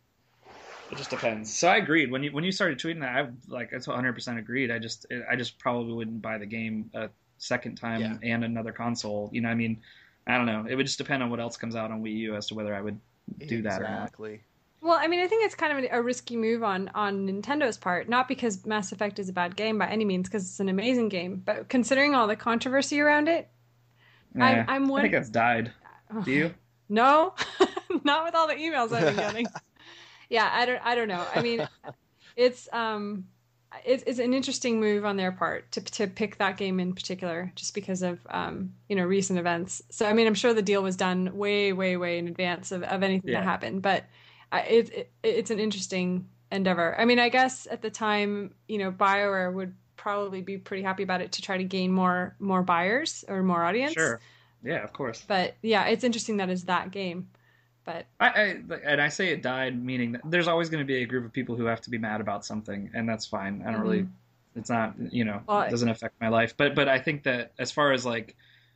it just depends. So I agreed when you when you started tweeting that. I like it's one hundred percent agreed. I just I just probably wouldn't buy the game a second time Yeah. and another console. You know, I mean, I don't know. It would just depend on what else comes out on Wii U as to whether I would do that or not. Exactly. Well, I mean, I think it's kind of a risky move on on Nintendo's part, not because Mass Effect is a bad game by any means, because it's an amazing game, but considering all the controversy around it, Yeah, I'm I one. think it's died. Do you? No, not with all the emails I've been getting. Yeah, I don't. I don't know. I mean, it's um, it's, it's an interesting move on their part to to pick that game in particular, just because of um, you know, recent events. So I mean, I'm sure the deal was done way, way, way in advance of, of anything Yeah. that happened, but I, it, it it's an interesting endeavor. I mean, I guess at the time, you know, BioWare would probably be pretty happy about it to try to gain more more buyers or more audience. Sure. Yeah, of course. But yeah, it's interesting that it's that game. But I, I and I say it died, meaning that there's always going to be a group of people who have to be mad about something, and that's fine. I don't really. It's not, you know, Well, it doesn't affect my life. But but I think that as far as like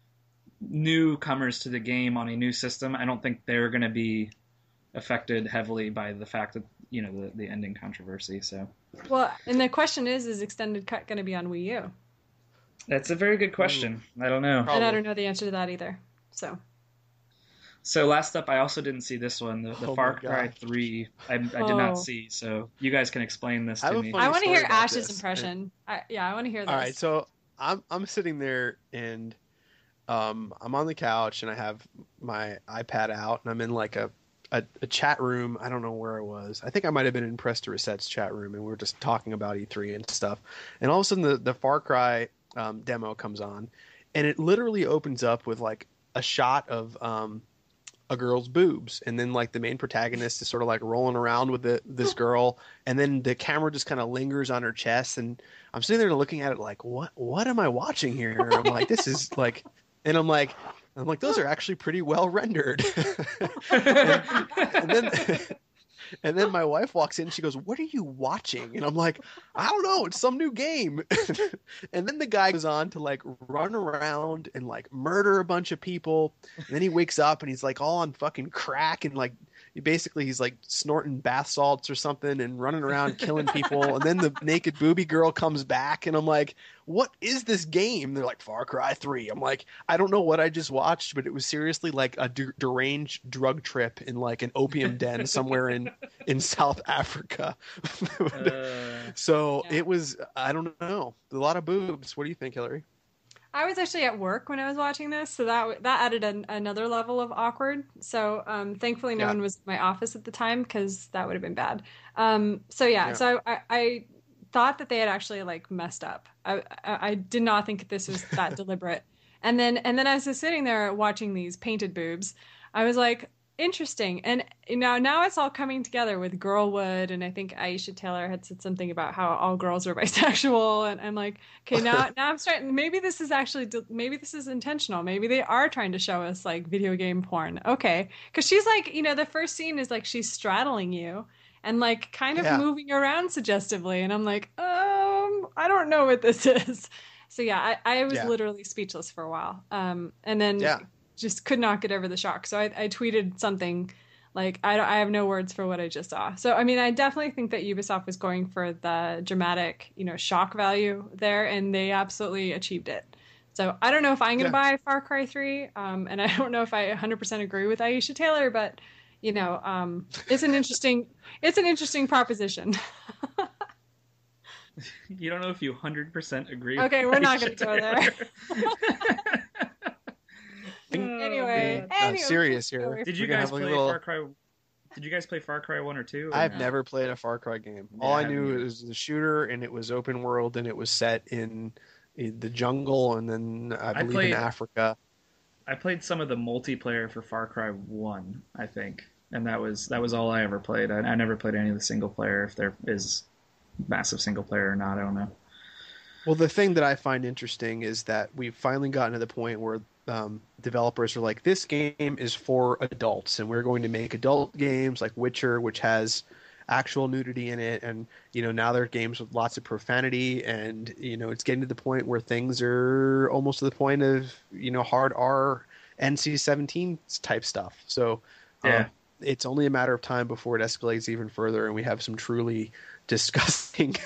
newcomers to the game on a new system, I don't think they're going to be affected heavily by the fact that you know the, the ending controversy. So well, and the question is, is extended cut going to be on Wii U? that's a very good question. I don't know. Probably. And I don't know the answer to that either. So So last up, I also didn't see this one, the, the Oh my Far Cry God. three. I, I did Oh. not see. So you guys can explain this I to have a me. funny I want to story hear about Ash's this. impression. I, yeah, I want to hear this. All right, so I'm I'm sitting there and um, I'm on the couch and I have my iPad out and I'm in like a, a, a chat room. I don't know where I was. I think I might have been in Press to Reset's chat room and we were just talking about E three and stuff. And all of a sudden the, the Far Cry um, demo comes on and it literally opens up with like a shot of um, a girl's boobs, and then like the main protagonist is sort of like rolling around with the, this girl, and then the camera just kind of lingers on her chest, and I'm sitting there looking at it like, what what am I watching here? I'm like, this is like, and I'm like, I'm like, those are actually pretty well rendered. and, and then and then my wife walks in, and she goes, "What are you watching?" And I'm like, "I don't know, it's some new game." And then the guy goes on to like run around and like murder a bunch of people. And then he wakes up and he's like all on fucking crack and like basically he's like snorting bath salts or something and running around killing people. And then the naked booby girl comes back and I'm like, what is this game? They're like, Far Cry three. I'm like, I don't know what I just watched, but it was seriously like a de- deranged drug trip in like an opium den somewhere in, in South Africa. Uh, So Yeah. it was, I don't know, a lot of boobs. What do you think, Hillary? I was actually at work when I was watching this, so that that added an, another level of awkward. So um, thankfully, no Yeah. one was in my office at the time because that would have been bad. Um, so yeah, Yeah. so I, I thought that they had actually like messed up. I, I I did not think this was that deliberate. And then and then as I was sitting there watching these painted boobs, I was like, interesting. And now now it's all coming together with Girlwood, and I think Aisha Taylor had said something about how all girls are bisexual, and I'm like, okay, now now I'm starting. Maybe this is actually maybe this is intentional. Maybe they are trying to show us like video game porn. Okay, because she's like, you know, the first scene is like she's straddling you and like kind of Yeah. moving around suggestively, and I'm like, um, I don't know what this is. So yeah, I, I was Yeah. literally speechless for a while, um, and then Yeah. just could not get over the shock. So I, I tweeted something like, I, don't- I have no words for what I just saw. So, I mean, I definitely think that Ubisoft was going for the dramatic, you know, shock value there, and they absolutely achieved it. So I don't know if I'm going to Yeah. buy Far Cry three, um, and I don't know if I one hundred percent agree with Aisha Taylor, but, you know, um, it's an interesting, it's an interesting proposition. You don't know if you one hundred percent agree. Okay, with we're not Aisha gonna go there. Taylor. Anyway, Oh, man. Uh, anyway, serious here. anyway. Did We're you gonna guys have a play little- Far Cry? Did you guys play Far Cry one or two? or I've no? never played a Far Cry game. Yeah, All I I haven't knew either. was the shooter, and it was open world, and it was set in, in the jungle, and then I I believe played- in Africa. I played some of the multiplayer for Far Cry one, I think, and that was that was all I ever played. I, I never played any of the single player. If there is massive single player or not, I don't know. Well, the thing that I find interesting is that we've finally gotten to the point where um, developers are like, this game is for adults, and we're going to make adult games like Witcher, which has actual nudity in it, and you know now there are games with lots of profanity, and you know it's getting to the point where things are almost to the point of you know hard R, N C seventeen type stuff. So um, Yeah. it's only a matter of time before it escalates even further, and we have some truly disgusting.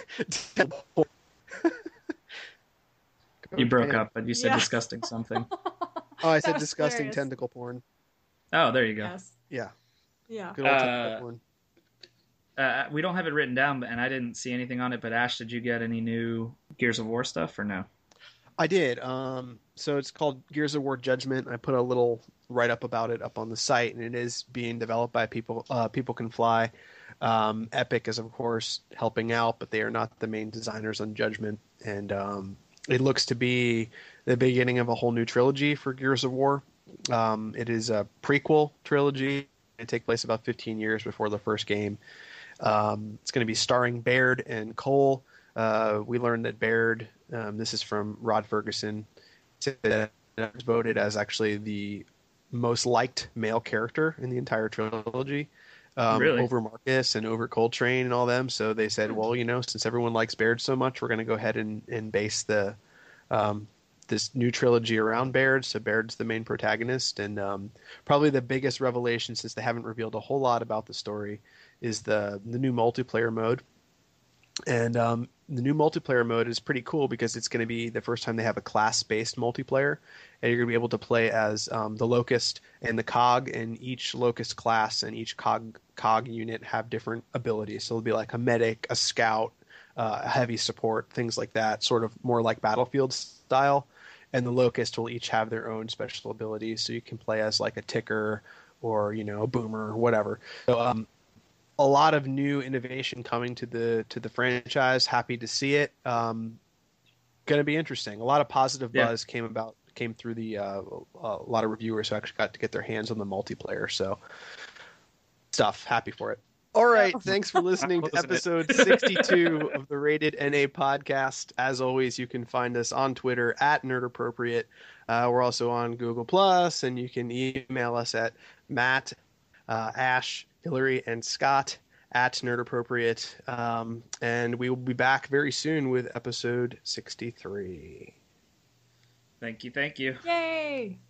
You broke Man. up, but you said Yeah. disgusting something. Oh, I That said was disgusting hilarious. tentacle porn. Oh, there you go. Yes. Yeah, Yeah. good old Uh, tentacle porn. Uh, we don't have it written down, and I didn't see anything on it. But Ash, did you get any new Gears of War stuff or no? I did. Um, so it's called Gears of War Judgment. I put a little write up about it up on the site, and it is being developed by people. Uh, people Can Fly. Um, Epic is of course helping out, but they are not the main designers on Judgment. And um, it looks to be the beginning of a whole new trilogy for Gears of War. Um, it is a prequel trilogy. It takes place about fifteen years before the first game. Um, it's going to be starring Baird and Cole. Uh, we learned that Baird, um, this is from Rod Ferguson, said that it was voted as actually the most liked male character in the entire trilogy, um, Really? over Marcus and over Coltrane and all them. So they said, well, you know, since everyone likes Baird so much, we're going to go ahead and, and base the um, this new trilogy around Baird. So Baird's the main protagonist, and um, probably the biggest revelation, since they haven't revealed a whole lot about the story, is the the new multiplayer mode. And um, the new multiplayer mode is pretty cool because it's going to be the first time they have a class-based multiplayer, and you're going to be able to play as um, the Locust and the Cog, and each Locust class and each Cog Cog unit have different abilities. So it'll be like a medic, a scout, uh, a heavy support, things like that, sort of more like Battlefield style. And the Locust will each have their own special abilities, so you can play as like a ticker or you know a boomer or whatever. So um, a lot of new innovation coming to the to the franchise. Happy to see it. Um, going to be interesting. A lot of positive Yeah. buzz came about came through the uh, a lot of reviewers who actually got to get their hands on the multiplayer. So stuff. Happy for it. All right. Thanks for listening to Wasn't it? episode sixty-two of the Rated N A podcast. As always, you can find us on Twitter at Nerd Appropriate. Uh, we're also on Google Plus, and you can email us at Matt, uh, Ash, Hillary, and Scott at Nerd Appropriate. Um, and we will be back very soon with episode sixty-three. Thank you, thank you. Yay!